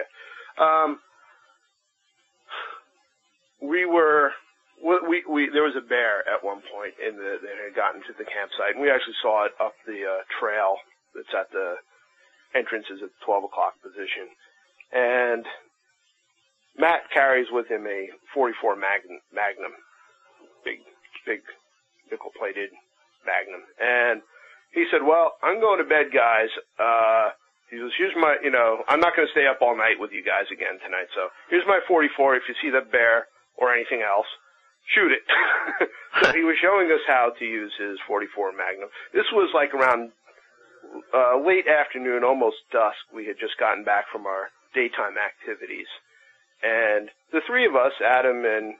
There was a bear at one point that had gotten to the campsite, and we actually saw it up the trail that's at the entrances at the 12 o'clock position. And Matt carries with him a .44 Magnum, big nickel-plated Magnum. And he said, "Well, I'm going to bed, guys. He goes, here's my, you know, I'm not going to stay up all night with you guys again tonight, so here's my .44. If you see that bear or anything else, shoot it." So he was showing us how to use his .44 Magnum. This was like around late afternoon, almost dusk. We had just gotten back from our daytime activities. And the three of us, Adam and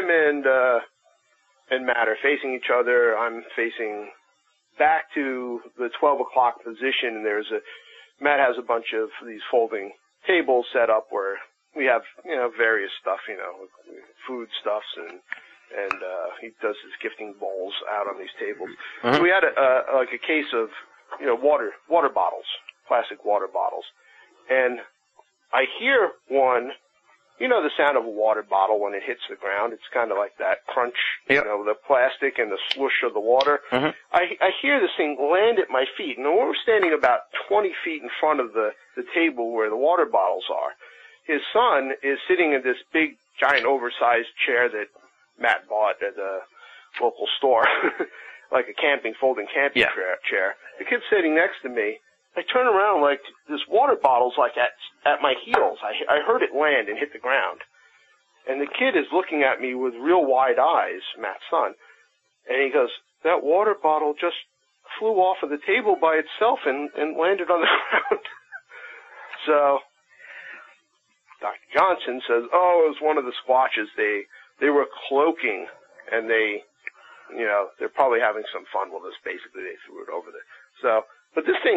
Matt, are facing each other. I'm facing back to the 12 o'clock position, and Matt has a bunch of these folding tables set up where we have, you know, various stuff, you know, food stuffs, and he does his gifting bowls out on these tables. Mm-hmm. So we had like a case of, you know, water bottles, plastic water bottles, and I hear one. You know the sound of a water bottle when it hits the ground? It's kind of like that crunch, you know, the plastic and the swoosh of the water. Mm-hmm. I hear this thing land at my feet, and we're standing about 20 feet in front of the table where the water bottles are. His son is sitting in this big, giant, oversized chair that Matt bought at a local store, like a folding camping chair. The kid's sitting next to me. I turn around like this water bottle's like at my heels. I heard it land and hit the ground. And the kid is looking at me with real wide eyes, Matt's son. And he goes, "That water bottle just flew off of the table by itself and landed on the ground." So Dr. Johnson says, "Oh, it was one of the squatches. They were cloaking, and they're probably having some fun with us. Basically, they threw it over there." So, but this thing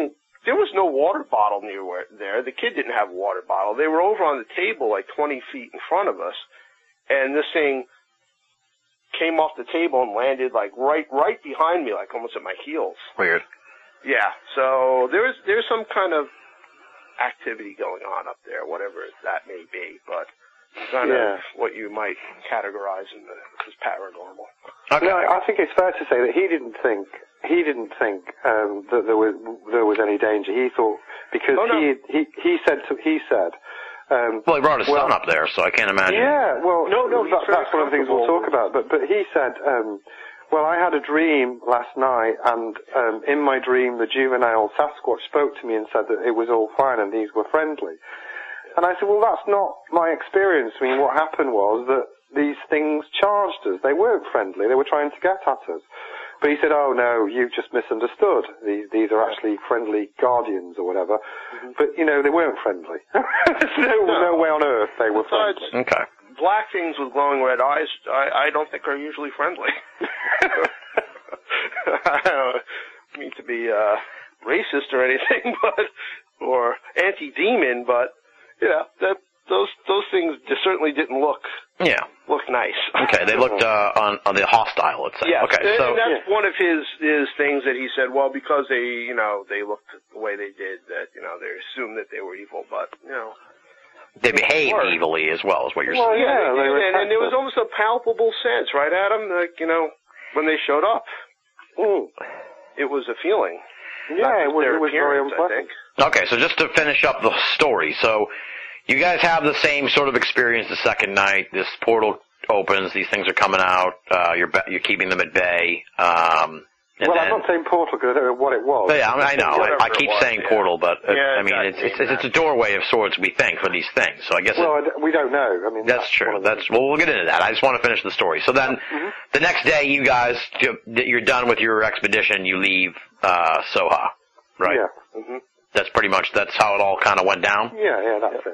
there was no water bottle near there. The kid didn't have a water bottle. They were over on the table like 20 feet in front of us, and this thing came off the table and landed like right behind me, like almost at my heels. Weird. Yeah, so there's some kind of activity going on up there, whatever that may be, but kind of what you might categorize as paranormal. Okay. No, I think it's fair to say that he didn't think that there was any danger. He thought because he said. Well, he brought his son up there, so I can't imagine. Yeah, well, that's one of the things we'll talk about. But he said, well, I had a dream last night, and in my dream, the juvenile Sasquatch spoke to me and said that it was all fine and these were friendly. And I said, well, that's not my experience. I mean, what happened was that these things charged us. They weren't friendly. They were trying to get at us. But he said, oh, no, you've just misunderstood. These are actually friendly guardians or whatever. Mm-hmm. But, they weren't friendly. There's no way on earth they were friendly. Okay. Black things with glowing red eyes, I don't think are usually friendly. I don't mean to be racist or anything, or anti-demon, but, those things just certainly didn't look nice. Okay, they looked on the hostile, let's say. Yes, okay, and that's one of his things that he said. Well, because they looked the way they did, that they assumed that they were evil, but they behaved evilly as well, is what you're saying. Yeah, and there was almost a palpable sense, right, Adam? Like when they showed up, it was a feeling. Yeah, it was very unpleasant. Okay, so just to finish up the story, so you guys have the same sort of experience the second night. This portal opens, these things are coming out, you're keeping them at bay. I'm not saying portal because I don't know what it was. Yeah, I know. I keep saying portal, but it's a doorway of sorts, we think, for these things. So I guess we don't know. I mean, that's true. We'll get into that. I just want to finish the story. So then, the next day, you guys, you're done with your expedition. You leave Soha, right? Yeah. Mm-hmm. That's pretty much how it all kind of went down. Yeah, that's it.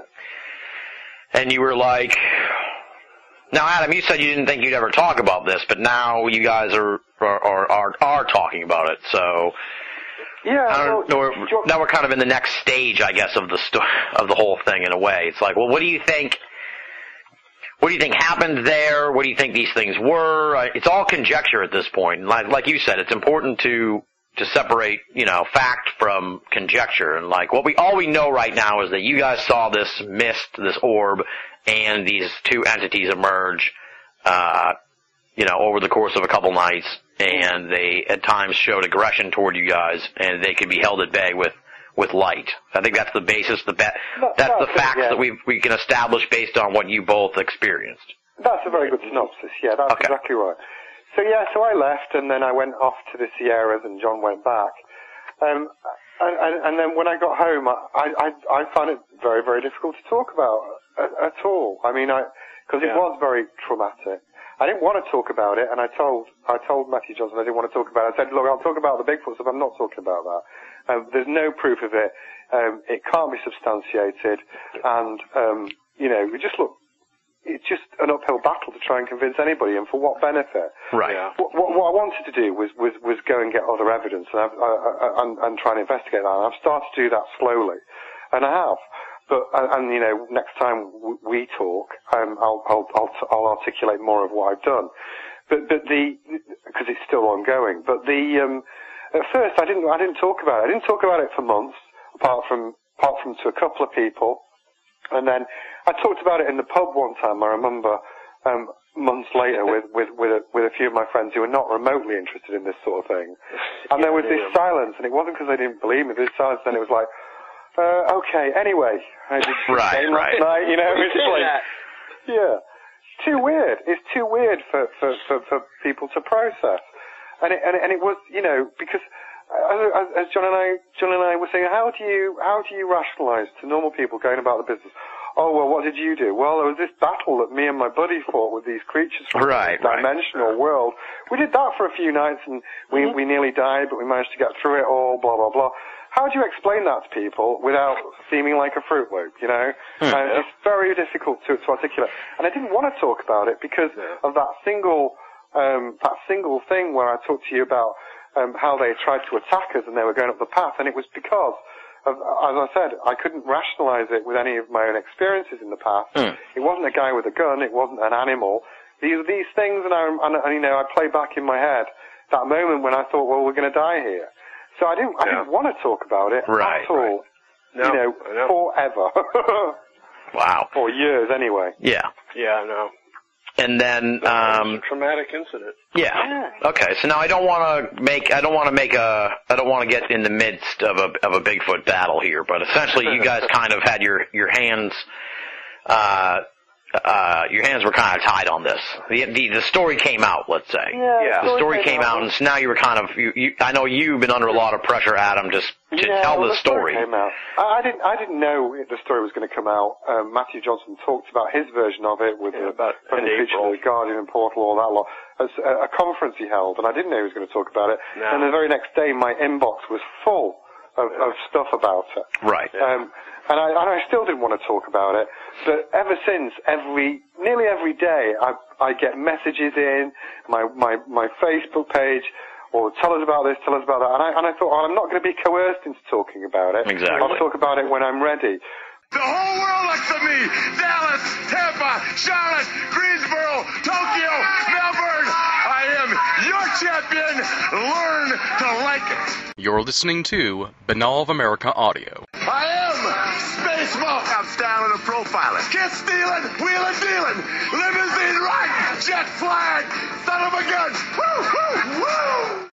And you were like, now, Adam, you said you didn't think you'd ever talk about this, but now you guys are talking about it. So now we're kind of in the next stage, I guess, of the whole thing in a way. It's like, well, what do you think? What do you think happened there? What do you think these things were? It's all conjecture at this point. Like you said, it's important to separate, fact from conjecture. And all we know right now is that you guys saw this mist, this orb, and these two entities emerge, over the course of a couple nights, and they at times showed aggression toward you guys, and they could be held at bay with light. I think that's the basis. That's the facts that we can establish based on what you both experienced. That's a very good synopsis. Yeah, that's exactly right. So I left, and then I went off to the Sierras, and John went back. And then when I got home, I found it very, very difficult to talk about at all. I mean, because it was very traumatic. I didn't want to talk about it, and I told Matthew Johnson I didn't want to talk about it. I said, look, I'll talk about the Bigfoot stuff. I'm not talking about that. There's no proof of it. It can't be substantiated, and we just look. It's just an uphill battle to try and convince anybody, and for what benefit? Right. What I wanted to do was go and get other evidence and try and investigate that. And I've started to do that slowly, and I have. But next time we talk, I'll articulate more of what I've done. But because it's still ongoing. But at first I didn't talk about it. I didn't talk about it for months, apart from to a couple of people. And then I talked about it in the pub one time. I remember months later with a few of my friends who were not remotely interested in this sort of thing. And there was this silence, and it wasn't because they didn't believe me. This silence, then it was like, okay, anyway. I did right. Last night, it's like, too weird. It's too weird for people to process. And it was, because as John and I were saying, how do you rationalize to normal people going about the business? Oh, well, what did you do? Well, there was this battle that me and my buddy fought with these creatures from this dimensional world. We did that for a few nights, and we nearly died, but we managed to get through it all, blah, blah, blah. How do you explain that to people without seeming like a Fruit Loop, It's very difficult to articulate. And I didn't want to talk about it because of that single thing where I talked to you about how they tried to attack us and they were going up the path, and it was because as I said, I couldn't rationalize it with any of my own experiences in the past. It wasn't a guy with a gun. It wasn't an animal. These things, and I play back in my head that moment when I thought, well, we're going to die here. So I didn't want to talk about it at all. No, forever. Wow. For years, anyway. Yeah. Yeah, I know. And then, It was a traumatic incident. Yeah. Okay. So now I don't want to get in the midst of a Bigfoot battle here, but essentially you guys kind of had your hands were kind of tied on this. The story came out, let's say. Yeah. The story came out, and so now you were kind of. I know you've been under a lot of pressure, Adam, to tell the story. Came out. I didn't know the story was going to come out. Matthew Johnson talked about his version of it with the Guardian and Portal, all that lot. A conference he held, and I didn't know he was going to talk about it. No. And the very next day, my inbox was full of stuff about it. Right. And I still didn't want to talk about it, but ever since, nearly every day, I get messages in my Facebook page, or tell us about this, tell us about that, and I thought, well, I'm not going to be coerced into talking about it. Exactly. I'll talk about it when I'm ready. The whole world looks at me. Dallas, Tampa, Charlotte, Greensboro, Tokyo, Melbourne. I am your champion. Learn to like it. You're listening to Banal of America Audio. I am Space Smoke. I'm styling and profiling. Kiss stealing, wheeling dealing. Limousine right, jet flying. Son of a gun. Woo, woo, woo.